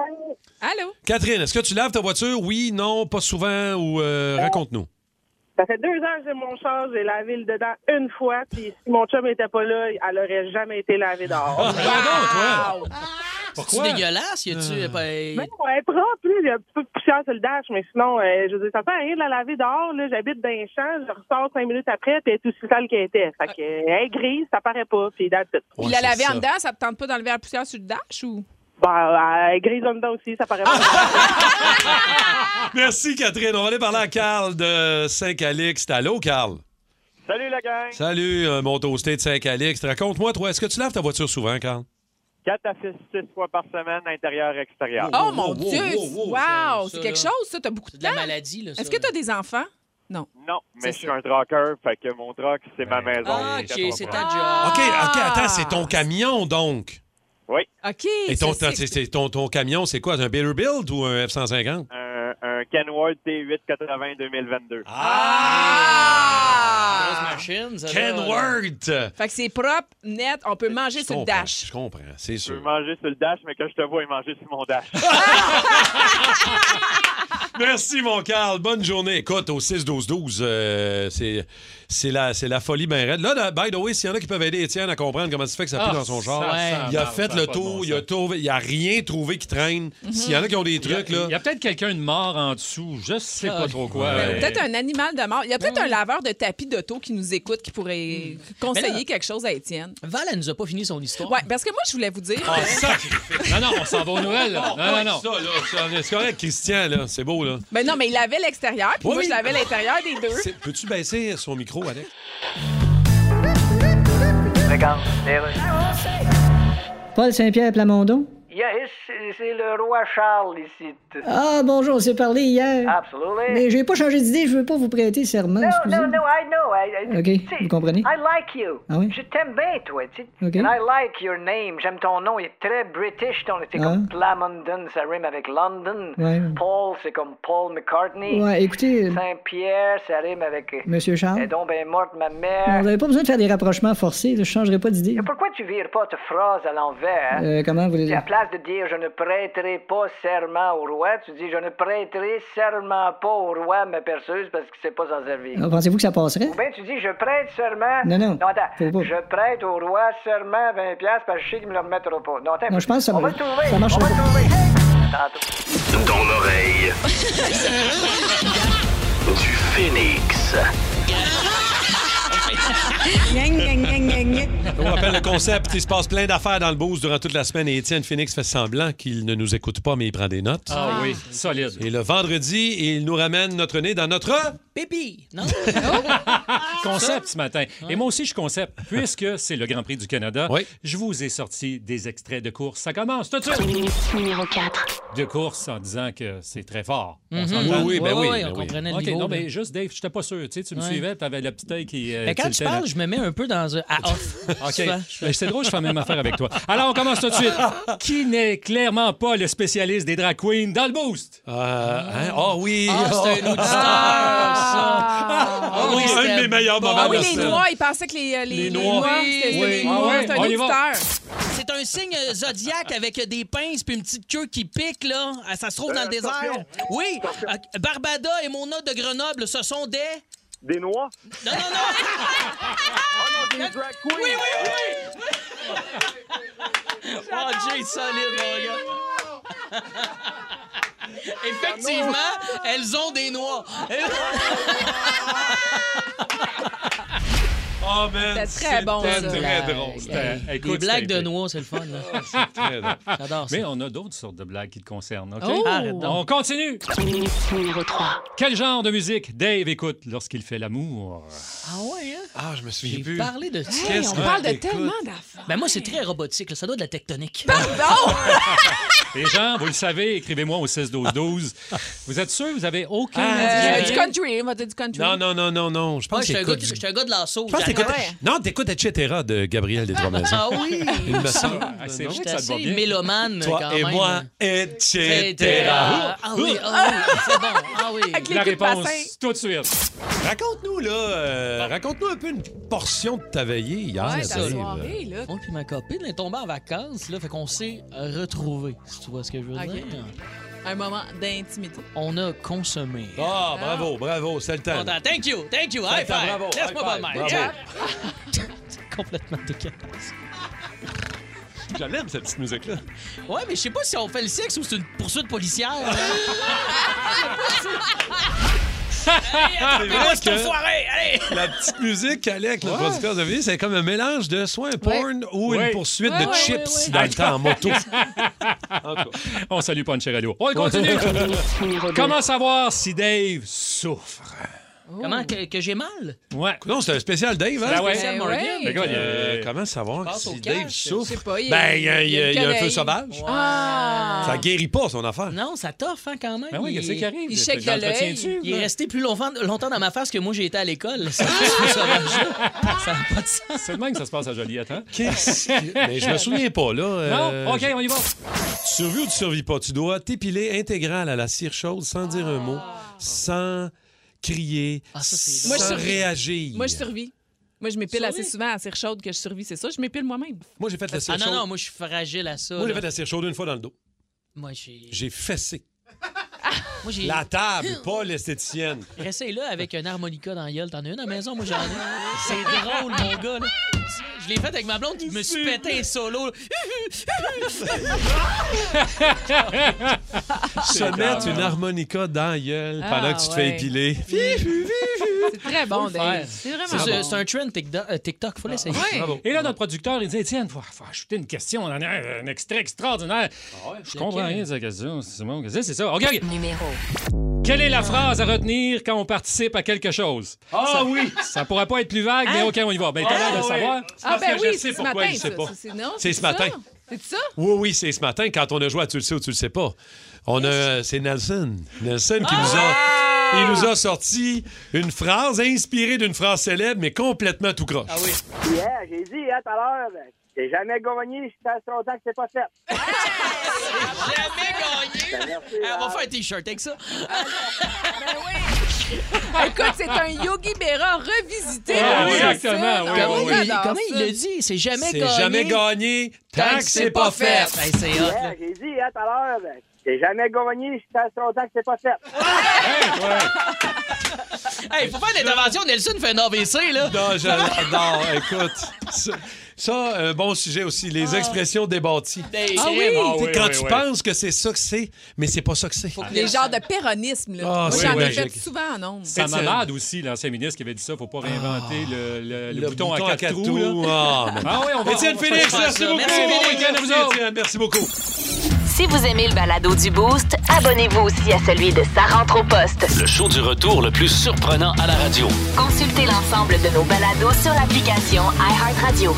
Allô? Catherine, est-ce que tu laves ta voiture? Oui, non, pas souvent ou euh, raconte-nous. Ça fait deux ans que j'ai mon char, j'ai lavé le dedans une fois, puis si mon chum était pas là, elle aurait jamais été lavée dehors. Wow! Pourquoi? C'est dégueulasse, y a-tu. euh, pas- Mais non, elle est propre, là, il y a un petit peu de poussière sur le dash, mais sinon, euh, je veux dire, ça fait rien de la laver dehors, là, j'habite dans un champ, je ressors cinq minutes après, puis elle est aussi sale qu'elle était. Fait que, euh, elle est grise, ça paraît pas, puis that's it. Puis la laver en dedans, ça te tente pas d'enlever la poussière sur le dash ou? Bah, elle est grise en dedans aussi, ça paraît pas. Merci, Catherine. On va aller parler à Carl de Saint-Calixte. Allô, Carl? Salut la gang! Salut, euh, mon toasté de Saint-Calixte. Raconte-moi, toi, est-ce que tu laves ta voiture souvent, Carl? quatre à six fois par semaine, intérieur-extérieur. Oh mon Dieu! wow, wow, Wow! ça, C'est quelque là. chose, ça? T'as beaucoup de De la temps? maladie, là. ça, Est-ce que là. t'as des enfants? Non. Non, mais C'est je suis ça. un trucker, fait que mon truck, c'est ma maison. Ah, ok, quatre-vingts c'est pour ta cent. job. OK, OK, attends, c'est ton camion, donc. Oui, OK. Et ton, c'est- c'est- c'est- ton, ton camion, c'est quoi? Un Peterbilt ou un F cent cinquante? un, un Kenworth T huit quatre-vingts deux mille vingt-deux. Ah! Grosse machine, ça. là. Kenworth! Fait que c'est propre, net, on peut manger Je sur le comprends, dash. Je comprends, c'est Je peux sûr. manger sur le dash, mais quand je te vois, manger sur mon dash. Merci, mon Carl. Bonne journée. Écoute, au six douze douze, euh, c'est, c'est, la, c'est la folie bien raide. Là, là, by the way, s'il y en a qui peuvent aider Étienne à comprendre comment ça se fait que ça pue Ah, dans son char, ça, Ouais. ça il a marche, fait ça le pas de tour, bon il a sens. trouvé, il a rien trouvé qui traîne. S'il y en a qui ont des Il y a- trucs, là. Il y a peut-être quelqu'un de mort en dessous. Je sais pas trop quoi. Ouais. mais- Peut-être un animal de mort. Il y a peut-être un laveur de tapis d'auto qui nous écoute qui pourrait conseiller Mais là- quelque chose à Étienne. Val, elle nous a pas fini son histoire. Ouais, parce que moi, je voulais vous dire. Ah, que- sacrifice. Non, non, on s'en va aux nouvelles. là. Non, non, non. Ça, là, ça, c'est correct, Christian, là. C'est beau, là. Ben non, mais il lavait l'extérieur, puis Oui, moi, oui. je lavais l'intérieur des deux. C'est- Peux-tu baisser son micro, Alex? Paul Saint-Pierre Plamondon? Yes, c'est le roi Charles ici. Ah, bonjour, on s'est parlé hier. Absolutely. Mais j'ai pas changé d'idée, je veux pas vous prêter serment, No, excusez. no, no, I know. I, I, OK, tu sais, vous comprenez? I like you. Ah oui? Je t'aime bien, toi, tu sais. OK. And I like your name. J'aime ton nom. Il est très british. Ton, c'est Ah. comme Plamondon, ça rime avec London. Ouais. Paul, c'est comme Paul McCartney. Ouais, écoutez, Saint-Pierre, ça rime avec... euh, Monsieur Charles? Elle est donc bien morte, ma Bon, mère. vous avez pas besoin de faire des rapprochements forcés, là, je changerai pas d'idée. Et pourquoi tu vires pas ta phrase à l'envers? Hein? Euh, comment vous C'est voulez... à place de dire je ne prêterai pas serment au roi, tu dis je ne prêterai serment pas au roi ma perceuse parce que c'est pas s'en servir. Ah, pensez-vous que ça passerait? Ou bien tu dis je prête serment. Non, non, Non, attends. faut pas. Je prête au roi serment vingt piastres parce que je sais qu'il me le remettra pas. Non, attends. Non, je pense que ça On me- va le trouver. ça marchera On va le pas. trouver. Tantôt. Dans l'oreille du Phénix. On rappelle le concept. Il se passe plein d'affaires dans le boost durant toute la semaine et Étienne Phoenix fait semblant qu'il ne nous écoute pas, mais il prend des notes. Ah oui, solide. Et le vendredi, il nous ramène notre nez dans notre... Pépi, non? Concept ce matin. Et moi aussi, je concept. Puisque c'est le Grand Prix du Canada, Oui. je vous ai sorti des extraits de course. Ça commence tout de suite. Numéro quatre. De course en disant que c'est très fort. On Mhm. s'entend? Oui, oui, ben Ouais, oui, ouais, ben on oui. comprenait le OK, niveau. non, là. mais juste, Dave, je n'étais pas sûr. Tu sais, tu me Ouais. suivais, tu avais le petit œil qui... euh, Mais quand tu tiltait, parles, là. je me mets un peu dans un... à off. OK. Souvent. Mais c'est drôle, je fais la même affaire avec toi. Alors, on commence tout de suite. Qui n'est clairement pas le spécialiste des drag queens dans le boost? Euh, hein? Ah oui! Ah, c'est un auditeur, ça. Ah oui, c'était un de mes meilleurs bon. moments Ah oui, de les semaine. Noirs, ils pensaient que les, euh, les, Les les Noirs. Noirs, Oui, c'était c'était oui. les Ah Noirs. ouais, C'est un on y va. auditeur. C'est un signe euh, zodiaque avec des pinces puis une petite queue qui pique, là. Ah, ça se trouve dans le désert. Oui. Euh, Barbada et Mona de Grenoble, ce sont des... Des Noirs? Non, non, non. Ah non, des drag queens. Oui, oui, oui. Oh, Jay, solide, mon gars. Effectivement, elles ont des noix. Oh, man! C'était très bon, C'était ça. très drôle. C'était- Les écoute, blagues c'était de noix, c'est le fun. Là. Très drôle. J'adore ça. Mais on a d'autres sortes de blagues qui te concernent, OK? Oh! Arrête donc. On continue. Numéro trois. Quel genre de musique Dave écoute lorsqu'il fait l'amour? Ah ouais, hein? Ah, je me souviens J'ai plus. parlé de ça. Hey, on que parle de t'écoutes? tellement d'affaires. Ben moi, c'est très robotique. Là. Ça doit être de la tectonique. Pardon! Les gens, vous le savez, écrivez-moi au six douze douze. Vous êtes sûr que vous avez aucun... Euh, indice? du country, on va dire du country. Non, non, non, non, non. Je pense Moi, que je suis un gars- t'écoutes... je suis un gars de la sauce. Je pense que t'écoutes... Ah ouais. Non, t'écoutes Et cetera de Gabriel des Trois Maisons. Ah oui! Il me semble. Ah, c'est non? vrai que C'est ça te va assez bien. mélomane, Toi quand et même. moi, et cetera. Ah oui, ah oui, c'est bon. Ah oui. Avec les La coups de réponse, bassin. tout de suite. Raconte-nous, là, euh, raconte-nous un peu une portion de ta veillée hier. Ouais, là, ta Dave. soirée, là. Moi puis ma copine est tombée en vacances, là, fait qu'on s'est retrouvés, si tu vois ce que je veux Ok. dire. Un moment d'intimité. On a consommé. Ah, bravo, bravo, c'est le temps. Content. Thank you, thank you, high Content, five. bravo, Laisse-moi high pas five, de même. bravo. Yeah. C'est complètement dégueulasse. Je l'aime, cette petite musique-là. Ouais, mais je sais pas si on fait le sexe ou c'est une poursuite policière. Allez, attrapez-moi cette que- soirée, allez! La petite musique qu'elle avec le producteur de vie, c'est comme un mélange de soit un porn ou Ouais. une poursuite Ouais, de ouais, chips ouais, ouais. dans le temps en moto. En tout cas. On salue Poncherello. On continue. Numéro deux. Comment savoir si Dave souffre? Comment que, que j'ai mal? Ouais. Non, c'est un spécial Dave, hein? Ah ouais. Spécial Ben Morgan. ouais. Le gars, il Euh, est- comment savoir Passe au si cash, Dave je souffre? sais pas, il y a- Ben, il y a, il y a- il y a un le feu soleil. sauvage. Ah! Ça guérit pas, son affaire. Non, ça t'offre hein, quand même. Ben oui, Il- qu'est-ce qui arrive? il shake de J'entretiens-tu, Il est là? resté plus longtemps, longtemps dans ma face que moi j'ai été à l'école. Ça ça n'a pas de sens. C'est de même que ça se passe à Joliette, hein? Qu'est-ce que... Mais je me souviens pas, là. euh, Non? OK, on y va. Tu survis ou tu survis pas? Tu dois t'épiler intégral à la cire chaude sans dire un mot, sans crier, Ah, ça, c'est sans Moi, je survis. réagir. Moi, je survis. Moi, je m'épile Survis? assez souvent à cire chaude que je survis, c'est ça. Je m'épile moi-même. Moi, j'ai fait la cire Ah non, chaude. non, moi je suis fragile à ça. Moi, j'ai là. fait la cire chaude une fois dans le dos. Moi, j'ai. J'ai fessé. Moi, j'ai. La table, pas l'esthéticienne. Essaye là avec un harmonica dans la gueule. T'en as une à la maison, moi j'en ai. C'est drôle, mon gars. Là. Je l'ai fait avec ma blonde, je me suis pété un solo. là. Se mettre une harmonica dans la gueule Ah, pendant que tu te ouais. fais épiler. C'est très bon, le Dave. faire. C'est vraiment C'est bon. c'est- c'est un trend TikTok, euh, TikTok, faut l'essayer. Ouais. Bravo. Et là, notre producteur, il dit Étienne, il faut, faut ajouter une question. On en a un, un extrait extraordinaire. Je comprends rien de sa question. C'est bon. C'est c'est ça. OK, OK. Numéro. Quelle est la phrase à retenir quand on participe à quelque chose? Ah oui! Ça pourrait pas être plus vague, mais Hein? OK, on y va. Ben, t'as Ah l'air de oui. savoir. Ah, Parce ben que oui, je sais c'est ce pourquoi matin. il sait ça. pas. C'est- c'est- non, C'est ce ça. matin. C'est ça? Oui, oui, c'est ce matin quand on a joué à Tu le sais ou tu le sais pas. On a, c'est Nelson. Nelson qui nous a... Il nous a sorti une phrase inspirée d'une phrase célèbre, mais complètement tout croche. Ah oui. Yeah, j'ai dit, hein, tout à l'heure, ben, j'ai jamais gagné, ça fait longtemps que c'est pas fait. Jamais gagné! Ben, merci, Elle va hein. faire un T-shirt avec ça. Ben oui! Écoute, c'est un Yogi Berra revisité. Ah, Oui, exactement, c'est ça. oui, Comment, oui, il, J'adore comment ça. il le dit? C'est jamais C'est gagné. jamais gagné tant que c'est pas fait. Hey, c'est hot, Yeah, là. j'ai dit, hein, tout à l'heure, ben, j'ai jamais gagné, ça fait longtemps que c'est pas fait. Hey, faut faire l'intervention. Nelson fait un A V C, là. Non, j'adore. Écoute, ça, ça, un bon sujet aussi, les expressions débatties. Hey, Ah c'est- oui? Ah T'sais, oui, quand oui, tu oui. penses que c'est ça que c'est, mais c'est pas ça que c'est. Les genres de péronisme, là. Ah, Moi, oui, j'en oui, ai fait j'ai- souvent en ondes. Sam Hamad aussi, l'ancien ministre, qui avait dit ça, faut pas réinventer le, le, le Le bouton, à quatre trous. là. Ah, mais- Ah oui, on va... Étienne on va Félix, faire merci ça. beaucoup. Merci, Bon Félix. week-end à vous, Étienne. Merci beaucoup. Si vous aimez le balado du Boost, abonnez-vous aussi à celui de Sa rentre au poste. Le show du retour le plus surprenant à la radio. Consultez l'ensemble de nos balados sur l'application iHeartRadio.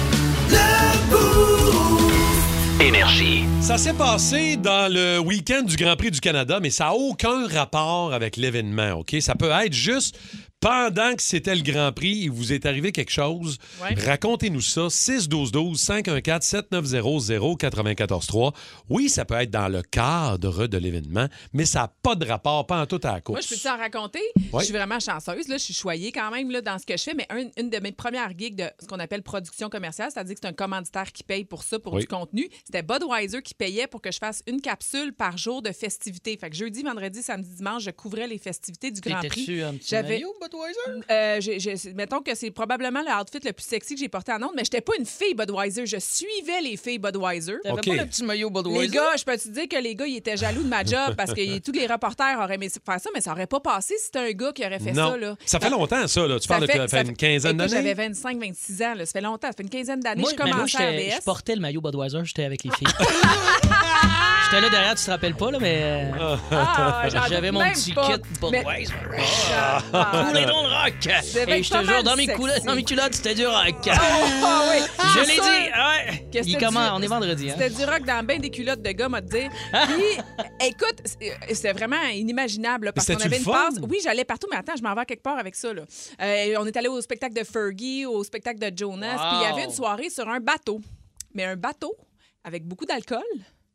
Énergie. Ça s'est passé dans le week-end du Grand Prix du Canada, mais ça n'a aucun rapport avec l'événement, OK? Ça peut être juste pendant que c'était le Grand Prix, il vous est arrivé quelque chose. Ouais. Racontez-nous ça. six douze douze cinq un quatre sept neuf zéro zéro neuf quatre trois. Oui, ça peut être dans le cadre de l'événement, mais ça n'a pas de rapport, pas en tout à la course. Moi, je peux t'en raconter? Ouais. Je suis vraiment chanceuse. Là, je suis choyée quand même là, dans ce que je fais, mais un- une de mes premières gigs de ce qu'on appelle production commerciale, c'est-à-dire que c'est un commanditaire qui paye pour ça, pour Oui. du contenu. C'était Budweiser qui payait pour que je fasse une capsule par jour de festivités. Fait que jeudi, vendredi, samedi, dimanche, je couvrais les festivités du Grand Prix. T'étais-tu un petit J'avais- maillot, Budweiser? Euh, j'ai- j'ai- mettons que c'est probablement le outfit le plus sexy que j'ai porté en ondes, mais j'étais pas une fille Budweiser. Je suivais les filles Budweiser. T'avais OK. pas le petit maillot Budweiser? Les gars, je peux te dire que les gars, ils étaient jaloux de ma job parce que tous les reporters auraient aimé faire ça, mais ça aurait pas passé si c'était un gars qui aurait fait non. ça. Là. Ça fait longtemps, ça. Là. Tu parles de fait- ça ça fait une quinzaine écoute, d'années? J'avais vingt-cinq vingt-six ans. Là. Ça fait longtemps. Ça fait une quinzaine d'années Moi, que je mais moi, commençais à j'étais- R D S. je portais le maillot Budweiser, j'étais avec les filles. J'étais là derrière, tu te rappelles pas, là, mais Ah, j'en j'avais doute mon même petit pas. kit Budweiser. Ah, Coulé dans le rock! devait Et être je pas te jure, mal dans mes, sexy. culottes, dans mes culottes, c'était du rock. Ah, oui. Je C'est l'ai sûr dit, ouais. que Il c'était comment? du- On est vendredi, hein? C'était du rock dans bien des culottes de gars, m'a dit. Puis, écoute, c'est- c'était vraiment inimaginable là, parce Mais qu'on c'était-tu avait une le fun? passe. Oui, j'allais partout, mais attends, je m'en vais quelque part avec ça. Là. Euh, on est allé au spectacle de Fergie, au spectacle de Jonas, Wow. puis il y avait une soirée sur un bateau. Mais un bateau avec beaucoup d'alcool.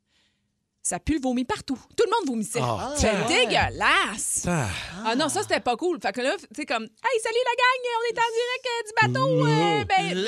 Ça pue le vomi partout. Tout le monde vomissait. Ah, c'est tiens. dégueulasse. Ah. Ah non, ça, c'était pas cool. Fait que là, tu sais, comme, hey, salut la gang, on est en direct euh, du bateau. Euh, ben,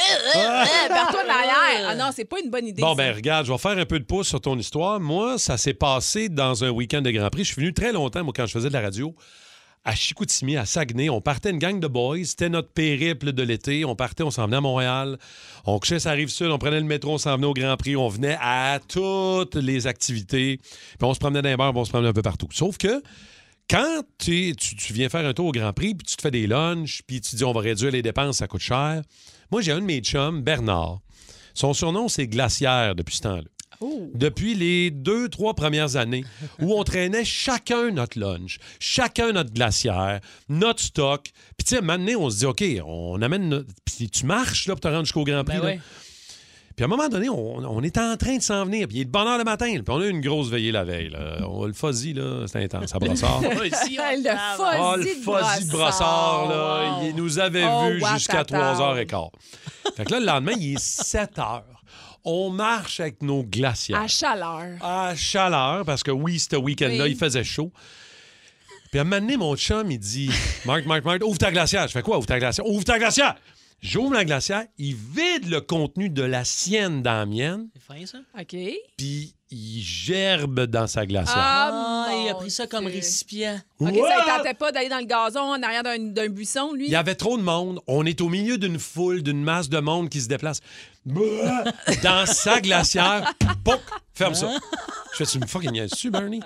euh, barre-toi de l'arrière. Ah non, c'est pas une bonne idée. Bon, ça. ben regarde, je vais faire un peu de pouce sur ton histoire. Moi, ça s'est passé dans un week-end de Grand Prix. Je suis venu très longtemps, moi, quand je faisais de la radio, à Chicoutimi, à Saguenay. On partait une gang de boys. C'était notre périple de l'été. On partait, on s'en venait à Montréal. On couchait sur la Rive-Sud, on prenait le métro, on s'en venait au Grand Prix. On venait à toutes les activités. Puis on se promenait dans les bars, puis on se promenait un peu partout. Sauf que quand t'es- tu, tu viens faire un tour au Grand Prix, puis tu te fais des lunchs, puis tu dis on va réduire les dépenses, ça coûte cher. Moi, j'ai un de mes chums, Bernard. Son surnom, c'est Glacière depuis ce temps-là. Depuis les deux, trois premières années, où on traînait chacun notre lunch, chacun notre glacière, notre stock. Puis, tu sais, maintenant, on se dit, OK, on amène notre... Puis tu marches, là, pour te rendre jusqu'au Grand Prix. Ben là. ouais. Puis, à un moment donné, on, on est en train de s'en venir. Puis, il est de bonne heure le matin. Puis, on a eu une grosse veillée la veille. Là. On, le fuzzy, là, c'est intense, à Brossard. le fuzzy Ah, le de fuzzy de Brossard, là, il nous avait Oh, vus jusqu'à trois heures quinze. Fait que là, le lendemain, il est sept heures. On marche avec nos glacières. À chaleur. À chaleur, parce que oui, ce week-end-là, Oui. il faisait chaud. Puis à un moment donné, mon chum, il dit Marc, Marc, Marc, ouvre ta glacière. Je fais quoi, ouvre ta glacière? Ouvre ta glacière! J'ouvre la glacière, il vide le contenu de la sienne dans la mienne, C'est fin, ça? OK. puis il gerbe dans sa glacière. Ah, il a mon pris ça comme Dieu. récipient. OK, Ouais! ça ne tentait pas d'aller dans le gazon en arrière d'un d'un buisson, lui? Il y avait trop de monde. On est au milieu d'une foule, d'une masse de monde qui se déplace. Bouah! Dans sa glacière. Pouc! Ferme ça. Je fais, tu me fucking niaises-tu, Bernie?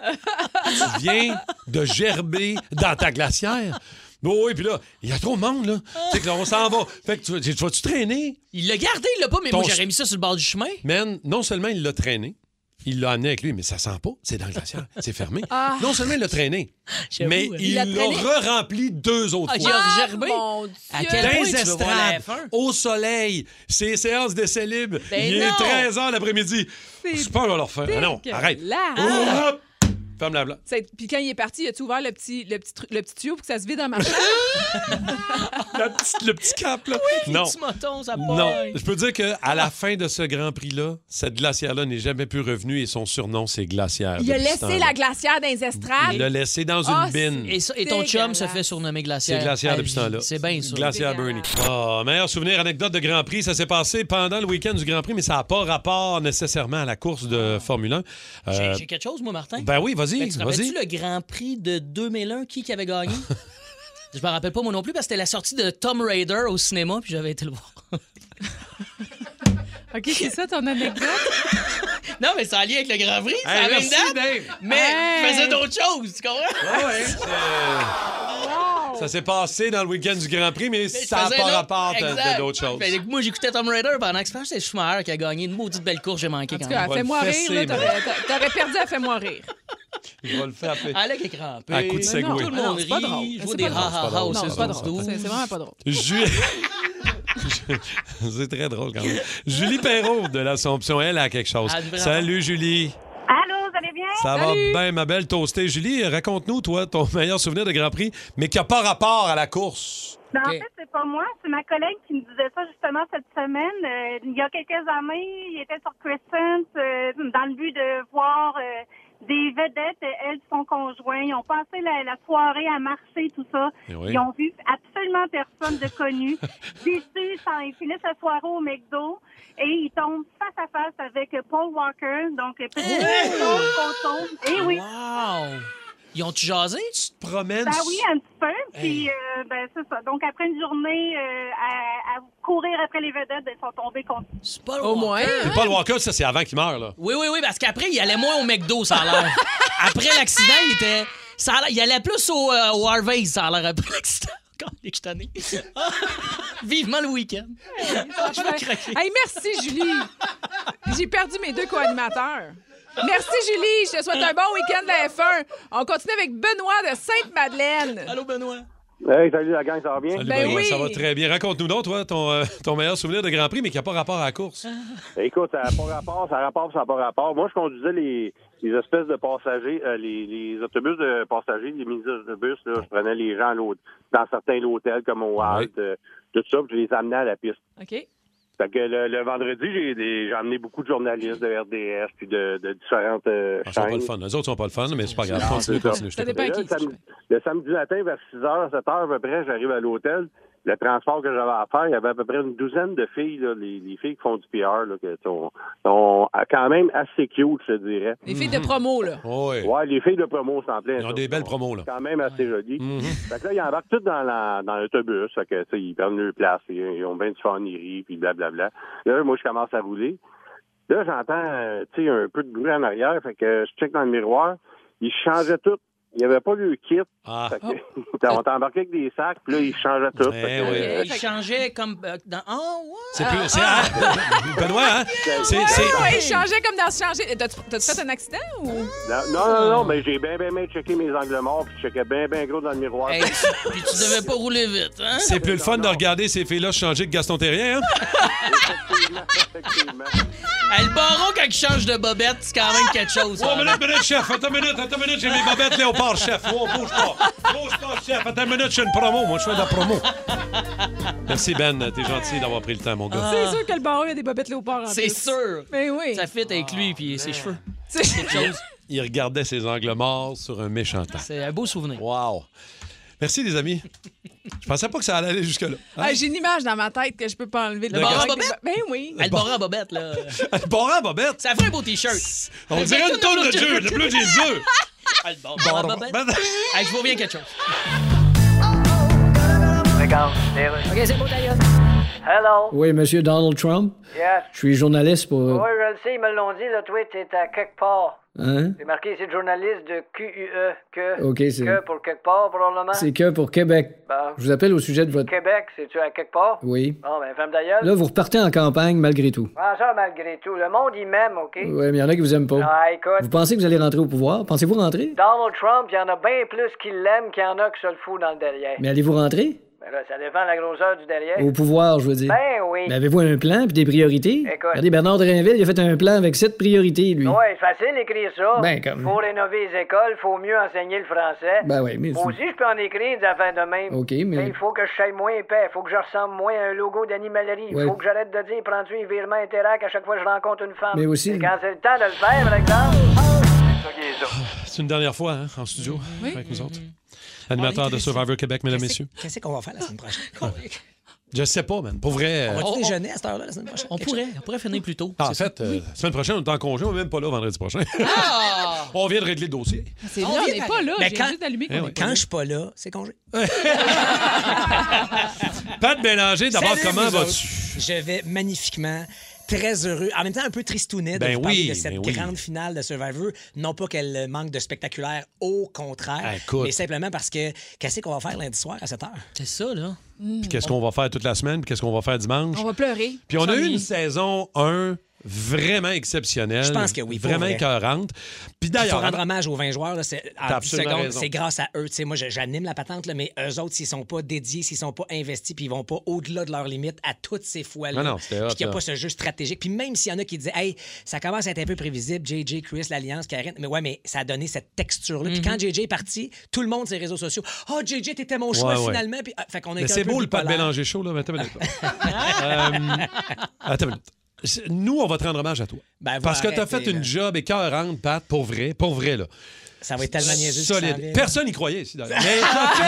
Tu viens de gerber dans ta glacière. Bon, oui, puis là, il y a trop de monde, là. Tu sais que là, on s'en va. Fait que tu, tu vas-tu traîner? Il l'a gardé, il l'a pas, mais Ton moi, j'aurais mis ça sur le bord du chemin. Man, non seulement il l'a traîné, il l'a amené avec lui, mais ça sent pas. C'est dans le glaciaire. C'est fermé. Ah. Non seulement il l'a traîné, J'avoue, mais hein. il Il l'a l'a traîné? re-rempli deux autres Ah, fois. il a regerbé? Mon Dieu. À quel Dans point les tu veux voir la estrades, F un? au soleil, c'est séance d'essai libre. Ben il non. est treize heures l'après-midi. C'est Je pense qu'on va leur faire. Ah non, arrête. dégueulasse. Hop! Ferme la blague. C'est- Puis quand il est parti, as-tu ouvert le petit, le, petit, tru- le petit tuyau pour que ça se vide en marchant? La petite- le petit cap, là. Les non. petits motons, ça Non, pogne. je peux dire qu'à la fin de ce Grand Prix-là, cette glacière-là n'est jamais plus revenue et son surnom, c'est Glacière. Il a depuis ce laissé temps-là. la glacière dans les estrades. Il l'a laissé dans Ah, une bine. Et, ça- et ton chum se dégueulasse. fait surnommer Glacière. C'est Glacière à depuis ce vie. temps-là. C'est bien ça. Glacière Bernie. Ah, meilleur souvenir, anecdote de Grand Prix, ça s'est passé pendant le week-end du Grand Prix, mais ça n'a pas rapport nécessairement à la course de Formule un. J'ai Euh, j'ai quelque chose, moi, Martin. ben oui, vas-y, Ben, tu te vas-y. rappelles-tu le Grand Prix de deux mille un, qui qui avait gagné? Je me rappelle pas moi non plus parce que c'était la sortie de Tomb Raider au cinéma puis j'avais été le voir. OK, c'est ça ton anecdote? Non, mais ça a lien avec le Grand Prix, c'est Hey, la même merci, date. Dave. Mais Hey. il faisait d'autres choses, tu comprends? Ah ouais, c'est- Ça s'est passé dans le week-end du Grand Prix, mais Mais ça je n'a faisais pas l'autre- rapport de- Exact. de d'autres choses. Fait que moi, j'écoutais Tomb Raider pendant que je pense que c'est Schumacher qui a gagné une maudite belle course, j'ai manqué En quand tout cas, même. va fais-moi le rire. fesser, là, moi. T'aurais t'a- t'aurais perdu à Fais-moi rire. Je vais le faire appeler. Ah, là, qui est crampé. À coup de Mais segway. non, Tout le Ah non, monde c'est pas rit, drôle. je C'est vois pas des drôle. ha-ha-ha au Non, c'est pas drôle. C'est c'est vraiment pas drôle. Ju- C'est très drôle quand même. Julie Perrault de l'Assomption, elle a quelque chose. Ah, vraiment? Salut Julie. Allô, vous allez bien? Ça va bien, ma belle toastée. Julie, raconte-nous, toi, ton meilleur souvenir de Grand Prix, mais qui n'a pas rapport à la course. Ben, OK. En fait, c'est pas moi, c'est ma collègue qui me disait ça justement cette semaine. Euh, il y a quelques années, il était sur Crescent euh, dans le but de voir euh, des vedettes, elle et son conjoint. Ils ont passé la, la soirée à marcher, tout ça. Eh oui. Ils ont vu absolument personne de connu. Déçus, ça- ils finissent la soirée au McDo et ils tombent face à face avec Paul Walker. Donc, petite photo. Et oui. Wow! Ils ont-tu jasé? Tu te promènes. Ben oui, un petit peu. Puis, euh, ben, c'est ça. Donc, après une journée euh, à, à courir après les vedettes, ils sont tombés contre. C'est pas le Au moins. Walker. Puis Paul Walker, ça, c'est avant qu'il meure, là. Oui, oui, oui, parce qu'après, il allait moins au McDo, ça a l'air. Après l'accident, il était. Ça a l'air- il allait plus au, euh, au Harvey's, ça a l'air, après l'accident. Quand je suis tanné. Vivement le week-end. Je vais craquer. Hey, merci, Julie. J'ai perdu mes deux co-animateurs. Merci, Julie. Je te souhaite un bon week-end de la F un. On continue avec Benoît de Sainte-Madeleine. Allô, Benoît. Hey, salut la gang, ça va bien? Salut, Ben Benoît, oui. ça va très bien. Raconte-nous donc, toi, ton, euh, ton meilleur souvenir de Grand Prix, mais qui n'a pas rapport à la course. Écoute, ça n'a pas rapport, ça a rapport, ça n'a pas rapport. Moi, je conduisais les, les espèces de passagers, euh, les, les autobus de passagers, les mini-autobus, là, je prenais les gens à l'hôtel- dans certains hôtels comme au Halt, euh, tout ça, puis je les amenais à la piste. OK. Fait que le, le vendredi, j'ai, des- j'ai amené beaucoup de journalistes de R D S puis de, de différentes euh, Ah, ils sont pas chaînes. le fun. Les autres sont pas le fun, mais c'est pas grave. Non, Continue, c'est ça. continue. je Ça t'écoute. dépend à Là, qui. le, samedi, le samedi matin, vers six heures, sept heures à peu près, j'arrive à l'hôtel. Le transport que j'avais à faire, il y avait à peu près une douzaine de filles, là, les, les filles qui font du P R, là, qui sont, sont quand même assez cute, je te dirais. Les filles de promo, là. Oh, oui. Ouais, les filles de promo, c'est en plein. Ils ont ça. des belles promos, là. Quand même assez jolies. Mhm. Fait que là, ils embarquent tous dans, la, dans l'autobus. Fait que, tu sais, ils prennent leur place. Ils, ils ont bien du fun, ils rient, puis blablabla. Là, moi, je commence à rouler. Là, j'entends, euh, tu sais, un peu de bruit en arrière. Fait que je check dans le miroir. Ils changeaient tout. Il n'y avait pas le kit. Ah. Fait que, on était embarqué avec des sacs, puis là, ils changeaient tout. Eh Fait que, oui. euh, Il changeait comme. euh, dans... Oh, ouais. C'est plus. C'est, ah, Benoît, hein? C'est, Ouais, c'est- ouais, il changeait comme dans ce changer. T'as-tu t'as-tu fait un accident ou? Non, non, non, non, mais j'ai bien, bien, bien checké mes angles morts, puis je checkais bien, bien gros dans le miroir. Hey, tu- puis tu devais pas rouler vite, hein? c'est plus le fun de regarder ces filles-là changer que Gaston Terrien, hein? Effectivement, effectivement. Hey, le baron, quand il change de bobette, c'est quand même quelque chose. Oh, hein? minute, minute, chef. Attends une minute, attends une minute. J'ai mes bobettes léopard, chef. Oh, bouge pas. Bouge pas, chef. Attends une minute, je fais une promo. Moi, je fais de la promo. Merci, Ben. T'es gentil d'avoir pris le temps, mon gars. C'est sûr que le baron, il y a des bobettes léopard en C'est plus. sûr. Mais oui. Ça fit avec lui puis ses cheveux. C'est- Quelque chose. Il regardait ses angles morts sur un méchant temps. C'est un beau souvenir. Wow. Merci, les amis. Je pensais pas que ça allait aller jusque-là. Hein? Ah, j'ai une image dans ma tête que je peux pas enlever. Le baron à avec des bobette? bo- Ben oui. Elle barre en bobette, là. Le baron à bobette. Ça fait un beau T-shirt. On dirait une tonne de jeu. Le bleu des deux. Ah, le baron à bobette. Hey, je vois bien quelque chose. Regarde, OK, c'est bon, d'ailleurs. Hello? Oui, Monsieur Donald Trump. Yes. Je suis journaliste pour... Oui, je le sais, ils me l'ont dit, là, toi, t'es à quelque part. Hein? C'est marqué ici journaliste de Q U E. Que. OK, c'est... Que pour quelque part, probablement. C'est que pour Québec. Bon. Je vous appelle au sujet de votre... Québec, c'est-tu à quelque part? Oui. Bon, ben, ferme ta gueule. Là, vous repartez en campagne malgré tout. Ah, ça, malgré tout. Le monde, il m'aime, OK? Ouais, mais il y en a qui vous aiment pas. Ah, écoute. Vous pensez que vous allez rentrer au pouvoir? Pensez-vous rentrer? Donald Trump, il y en a bien plus qui l'aiment qu'il y en a qui se le foutent dans le derrière. Mais allez-vous rentrer? Ben là, ça dépend de la grosseur du derrière. Au pouvoir, je veux dire. Ben oui. Mais avez-vous un plan puis des priorités? Écoute. Regardez, Bernard Drinville, il a fait un plan avec sept priorités, lui. Ouais, c'est facile d'écrire ça. Ben, comme- Faut rénover les écoles, faut mieux enseigner le français. Ben oui, mais- Moi aussi, je peux en écrire des affaires de même. OK, mais- Il faut que je sois moins épais, faut que je ressemble moins à un logo d'animalerie. Ouais. Faut que j'arrête de dire, prends-tu un virement Interac à chaque fois que je rencontre une femme. Mais aussi- Et quand c'est le temps de le faire, par exemple... C'est une dernière fois hein, en studio Oui. avec nous autres. Animateur de Survivor Québec, mesdames, messieurs. Qu'est-ce qu'on va faire la semaine prochaine? Je sais pas, man. Pour vrai. On euh, va-tu déjeuner à cette heure-là la semaine prochaine? On pourrait, on pourrait finir plus tôt. En c'est fait, ça. euh, la semaine prochaine, on est en congé, on n'est même pas là vendredi prochain. Ah! On vient de régler le dossier. C'est On vrai, on vient n'est d'aller- pas là. Mais J'ai quand- juste allumé qu'on Eh est oui. pas Quand là. je suis pas là, c'est congé. Pat Bélanger, d'abord, Salut, comment vous vas-tu? autres. Je vais magnifiquement. Très heureux. En même temps, un peu tristounet de Ben vous parler oui, de cette ben oui. grande finale de Survivor. Non pas qu'elle manque de spectaculaire, au contraire. Ah, écoute. Mais simplement parce que qu'est-ce qu'on va faire lundi soir à cette heure? C'est ça, là. Puis qu'est-ce qu'on va faire toute la semaine? Puis qu'est-ce qu'on va faire dimanche? On va pleurer. Puis on a eu S'ennuyer. une saison un vraiment exceptionnelle. Je pense que oui, pour Vraiment vrai. écœurante. Puis Il faut d'ailleurs, rendre hommage aux vingt joueurs. Là, c'est, en T'as dix absolument secondes, raison. c'est grâce à eux. Tu sais, moi, je- j'anime la patente, là, mais eux autres, s'ils sont pas dédiés, s'ils sont pas investis, puis ils vont pas au-delà de leurs limites à toutes ces fois-là, Non, non, c'était hot, puis qu'il n'y a là. pas ce jeu stratégique. Puis même s'il y en a qui disaient, hey, ça commence à être un peu prévisible, J J, Chris, l'Alliance, Karen, mais ouais, mais ça a donné cette texture-là. Puis quand J J est parti, tout le monde sur les réseaux sociaux, oh, J J, t'étais mon choix Ouais, ouais. finalement. Puis, ah, fait qu'on a mais été c'est un peu beau le Pat bipolaire. Bélanger show, là. Mais attends une minute. Euh, attends une minute. C'est- Nous, on va te rendre hommage à toi. Ben, vous Parce que t'as fait arrêtez, une là. job écœurante, Pat, pour vrai. Pour vrai, là. Ça va être tellement niaiseux. ce qui s'en Solide. vient. Personne n'y croyait ici, d'ailleurs. Mais,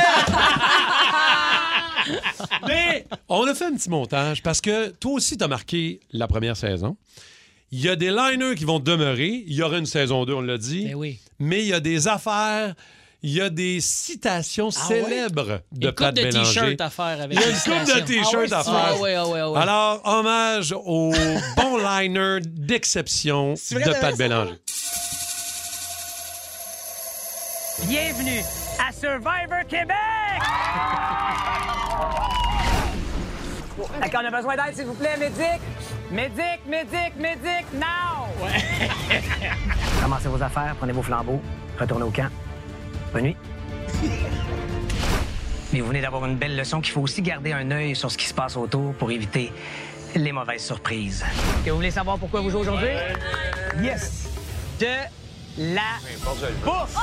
t'as fait- Mais on a fait un petit montage parce que toi aussi, t'as marqué la première saison. Il y a des liners qui vont demeurer. Il y aura une saison deux, on l'a dit. Ben oui. Mais il y a des affaires, il y a des citations Ah ouais? célèbres de Une couple Pat de Bélanger. t-shirts à faire avec Il y a les une couple de citations. t-shirts à faire. Ah ouais, ah ouais, ah ouais. Alors, hommage au bon liner d'exception C'est vrai de de Pat ça? Bélanger. Bienvenue à Survivor Québec! Est-ce qu'on a besoin d'aide, s'il vous plaît, médic? Médic, médic, médic, now! Ramassez vos affaires, prenez vos flambeaux, retournez au camp. Bonne nuit. Mais vous venez d'avoir une belle leçon qu'il faut aussi garder un œil sur ce qui se passe autour pour éviter les mauvaises surprises. Et vous voulez savoir pourquoi vous jouez aujourd'hui? Yes! De la bouffe!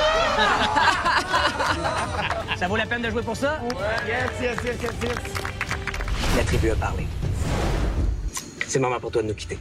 Ça vaut la peine de jouer pour ça? Yes, yes, yes, yes, yes. La tribu a parlé. C'est le moment pour toi de nous quitter.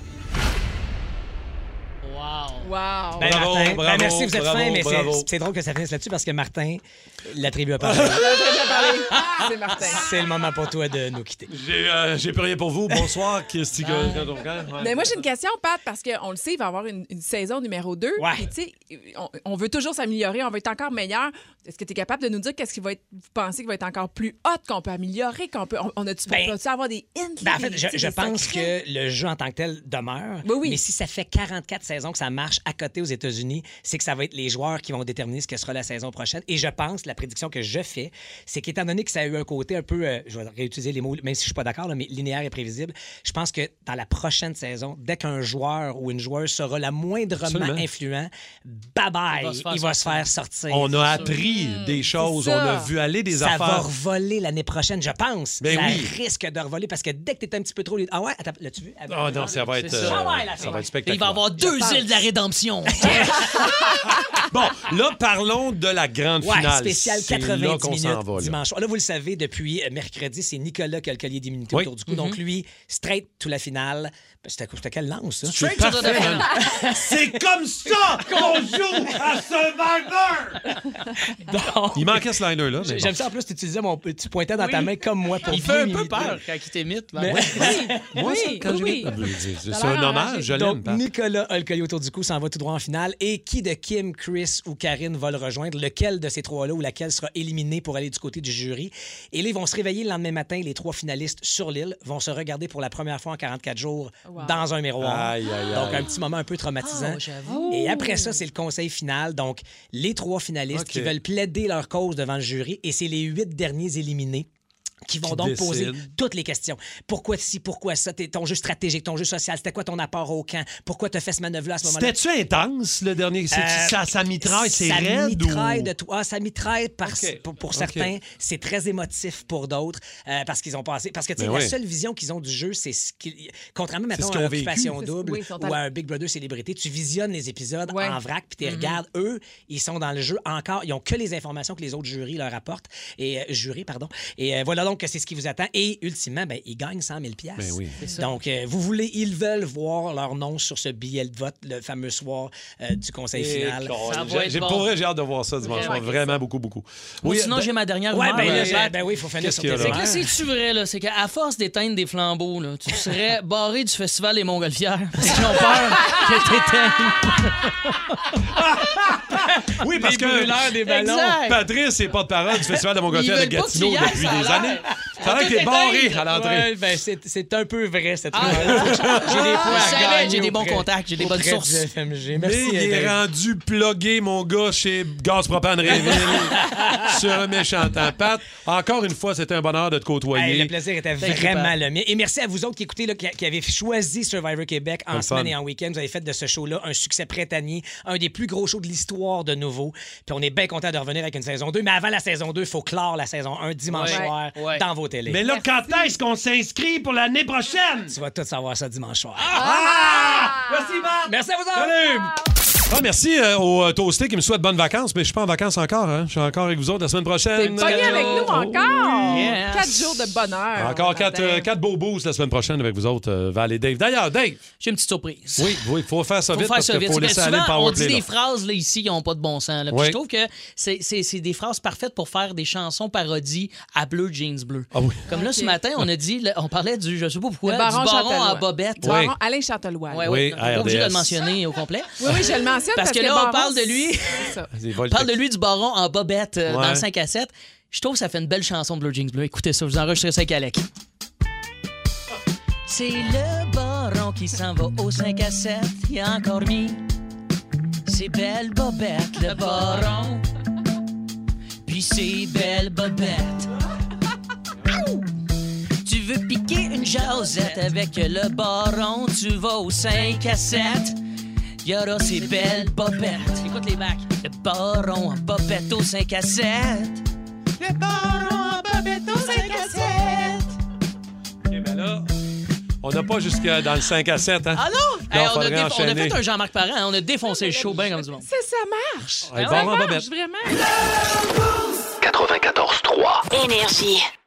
Wow. Wow. Ben, Bravo, Martin, ben, bravo, merci, vous êtes bravo, fin, mais c'est- bravo. c'est drôle que ça finisse là-dessus parce que Martin, la tribu a parlé. C'est Martin. C'est le moment pour toi de nous quitter. J'ai euh, j'ai plus rien pour vous. Bonsoir, Christy. Ouais. Mais moi, j'ai une question, Pat, parce qu'on le sait, il va y avoir une, une saison numéro deux. Ouais. Puis, tu sais, on, on veut toujours s'améliorer, on veut être encore meilleur. Est-ce que tu es capable de nous dire qu'est-ce qui va être, vous pensez qui va être encore plus hot, qu'on peut améliorer, qu'on peut, on, on a-tu Ben, peut-tu avoir des hints? Ben, en des- fait, je, des je pense secrets? que le jeu en tant que tel demeure. Oui, oui. Mais si ça fait quarante-quatre saisons que ça marche à côté aux États-Unis, c'est que ça va être les joueurs qui vont déterminer ce que sera la saison prochaine. Et je pense, la prédiction que je fais, c'est qu'étant donné que ça a eu un côté un peu, euh, je vais réutiliser les mots, même si je suis pas d'accord, là, mais linéaire et prévisible, je pense que dans la prochaine saison, dès qu'un joueur ou une joueuse sera la moindrement Absolument. influent, bye bye, Il va se faire il va se sortir. faire sortir. On a appris des choses, on ça. a vu aller des ça va affaires. revoler l'année prochaine, je pense. Ben ça oui. risque de revoler parce que dès que t'es un petit peu trop... Ah ouais? Attends, l'as-tu vu? Oh non, ça va être, C'est euh, ça. Ah ouais, la ça fille. va être Et spectaculaire. il va y avoir deux pense. îles de la rédemption. Bon, là, parlons de la grande Ouais, finale. spécial C'est là quatre-vingt-dix qu'on s'en minutes va, là. dimanche soir. Là, vous le savez, depuis euh, mercredi, c'est Nicolas qui a le collier d'immunité Oui. autour du cou. Donc, lui, straight to la finale. Ben, C'était c'était quelle lance, ça? C'est parfait, man. C'est comme ça qu'on joue à Survivor! Il manquait ce liner-là. mais J'aime bon. ça, en plus, tu utilisais mon... Tu pointais dans ta Oui. main comme moi pour Il fait un bien peu imiter. peur quand il t'imite. Mais- Ben, oui. Moi, ça, Oui, quand oui, j'ai oui. vu- C'est Ça c'est a un l'air hommage, enragé. je l'aime. Donc, Pat. Nicolas a le collier collier autour du cou s'en va tout droit en finale. Et qui de Kim, Chris ou Karine va le rejoindre? Lequel de ces trois-là ou laquelle sera éliminé pour aller du côté du jury? Et là, ils vont se réveiller le lendemain matin, les trois finalistes sur l'île, vont se regarder pour la première fois en quarante-quatre jours Wow. dans un miroir. Aïe, aïe, Donc, aïe. un petit moment un peu traumatisant. Oh, j'avoue. Et après ça, c'est le conseil final. Donc, les trois finalistes OK. qui veulent plaider leur cause devant le jury et c'est les huit derniers éliminés qui vont Qui donc décident. poser toutes les questions. Pourquoi ci, pourquoi ça? T'es- Ton jeu stratégique, ton jeu social, c'était quoi ton apport au camp? Pourquoi t'as fait ce manœuvre-là à ce moment-là? C'était-tu intense, le dernier? C'est- Euh, ça, ça mitraille, c'est ça raide mitraille ou... de toi. Ah, ça mitraille par- OK. pour, pour OK. certains. C'est très émotif pour d'autres euh, parce qu'ils ont passé. Parce que tu sais, Ben la oui. seule vision qu'ils ont du jeu, c'est ce qu'ils. Contrairement C'est mettons ce qu'ils à ont vécu. Occupation C'est- Double oui, ils sont ou à- à un Big Brother Célébrité, tu visionnes les épisodes Ouais. en vrac puis tu les Mhm. regardes. Eux, ils sont dans le jeu encore. Ils ont que les informations que les autres jurys leur apportent et euh, jurés, pardon. Et euh, voilà donc que c'est ce qui vous attend. Et ultimement, ben, ils gagnent cent mille piastres. Ben oui. C'est ça. Donc, euh, vous voulez, ils veulent voir leur nom sur ce billet de vote le fameux soir euh, du conseil Et final. Ça va J'ai- être j'ai- bon. Pour vrai, j'ai hâte de voir ça dimanche soir. Vraiment. Vraiment beaucoup, beaucoup. Moi, sinon, ben- j'ai ma dernière Ouais, rumeur. ben, euh, là, Jacques. ben oui, il faut finir Qu'est-ce sur qu'il y a tes là? C'est que affaires. là, c'est-tu vrai, là? C'est qu'à force d'éteindre des flambeaux, là, tu serais barré du festival des Montgolfières parce qu'ils ont peur que t'éteignes. Oui, parce Les que brûleurs des ballons. Exact. Patrice est porte-parole du Festival de Montgolfière Ils de veulent pas que tu Gatineau y ailles, depuis ça a des l'air. années. Ça a l'air qu'il est barré à l'entrée. Ouais, ben, c'est, c'est un peu vrai, cette Ah. rumeur-là. J'ai des points Je à savais, gagner j'ai des bons auprès- contacts, j'ai des bonnes auprès sources. du F M G. Mais Merci, il est Dave. rendu plugué, mon gars, chez Gaz Propane Réville, sur un méchant temps. Pat, encore une fois, c'était un bonheur de te côtoyer. Hey, le plaisir était Thank you, vraiment Pat. le mien. Et merci à vous autres qui écoutez, là, qui, qui avez choisi Survivor Québec en Comme semaine fun. et en week-end. Vous avez fait de ce show-là un succès printanier, un des plus gros shows de l'histoire de nouveau. Puis on est bien content de revenir avec une saison deux. Mais avant la saison deux, il faut clore la saison un dimanche Ouais. soir Ouais. dans vos télés. Mais là, quand est-ce qu'on s'inscrit pour l'année prochaine? Tu vas tout savoir ça dimanche soir. Ah! Merci, Marc! Merci à vous autres! Salut! Ah, merci euh, au euh, Toasté qui me souhaite bonnes vacances, mais je suis pas en vacances encore. Hein? Je suis encore avec vous autres la semaine prochaine. T'es pogné avec nous encore. Yes. Quatre jours de bonheur. Encore on quatre, attend. euh, quatre beaux boosts la semaine prochaine avec vous autres, euh, Val et Dave. D'ailleurs, Dave, J'ai une petite surprise. oui, oui, il faut faire ça Faut vite faire parce ça qu'il vite. faut C'est que laisser aller le souvent, on dit powerplay. des là. phrases là, ici qui n'ont pas de bon sens. là. Puis Oui. je trouve que c'est, c'est, c'est des phrases parfaites pour faire des chansons parodies à bleu jeans bleu. Ah oui. Comme là, Ok. ce matin, on a dit, là, on parlait du, je sais pas pourquoi, Le du baron baron Châtelois. à bobette. Du baron Alain Châtelois. Ouais, Oui, ouais. à On est R D obligé de S. le mentionner au complet. Oui, oui, je le mentionne Parce parce, que là, Baron, on parle de lui. c'est ça. Vas-y, va On le parle de texte. lui du baron en bobette euh, Ouais. dans le cinq à sept. Je trouve que ça fait une belle chanson de Blue Jeans Bleu. Écoutez ça, vous enregistrez ça avec Alec. C'est le baron qui s'en va au cinq à sept. Il a encore mis ses belles bobettes, le baron. Puis ses belles bobettes. Tu veux piquer une jasette avec le baron, tu vas au cinq à sept. Il y aura ces belles bobettes. Écoute les bacs. Le baron en bobette au cinq à sept. Le baron en bobette au cinq à sept. OK, ben là, on n'a pas jusqu'à dans le cinq à sept, hein? Ah non? Là, Hey, on, a faudrait déf- on a enchaîner. fait un Jean-Marc Parent. hein. On a défoncé le show bien comme du monde. Ça, ça marche. Ouais, ça baron en marche, bobette. vraiment. quatre-vingt-quatorze trois. Énergie.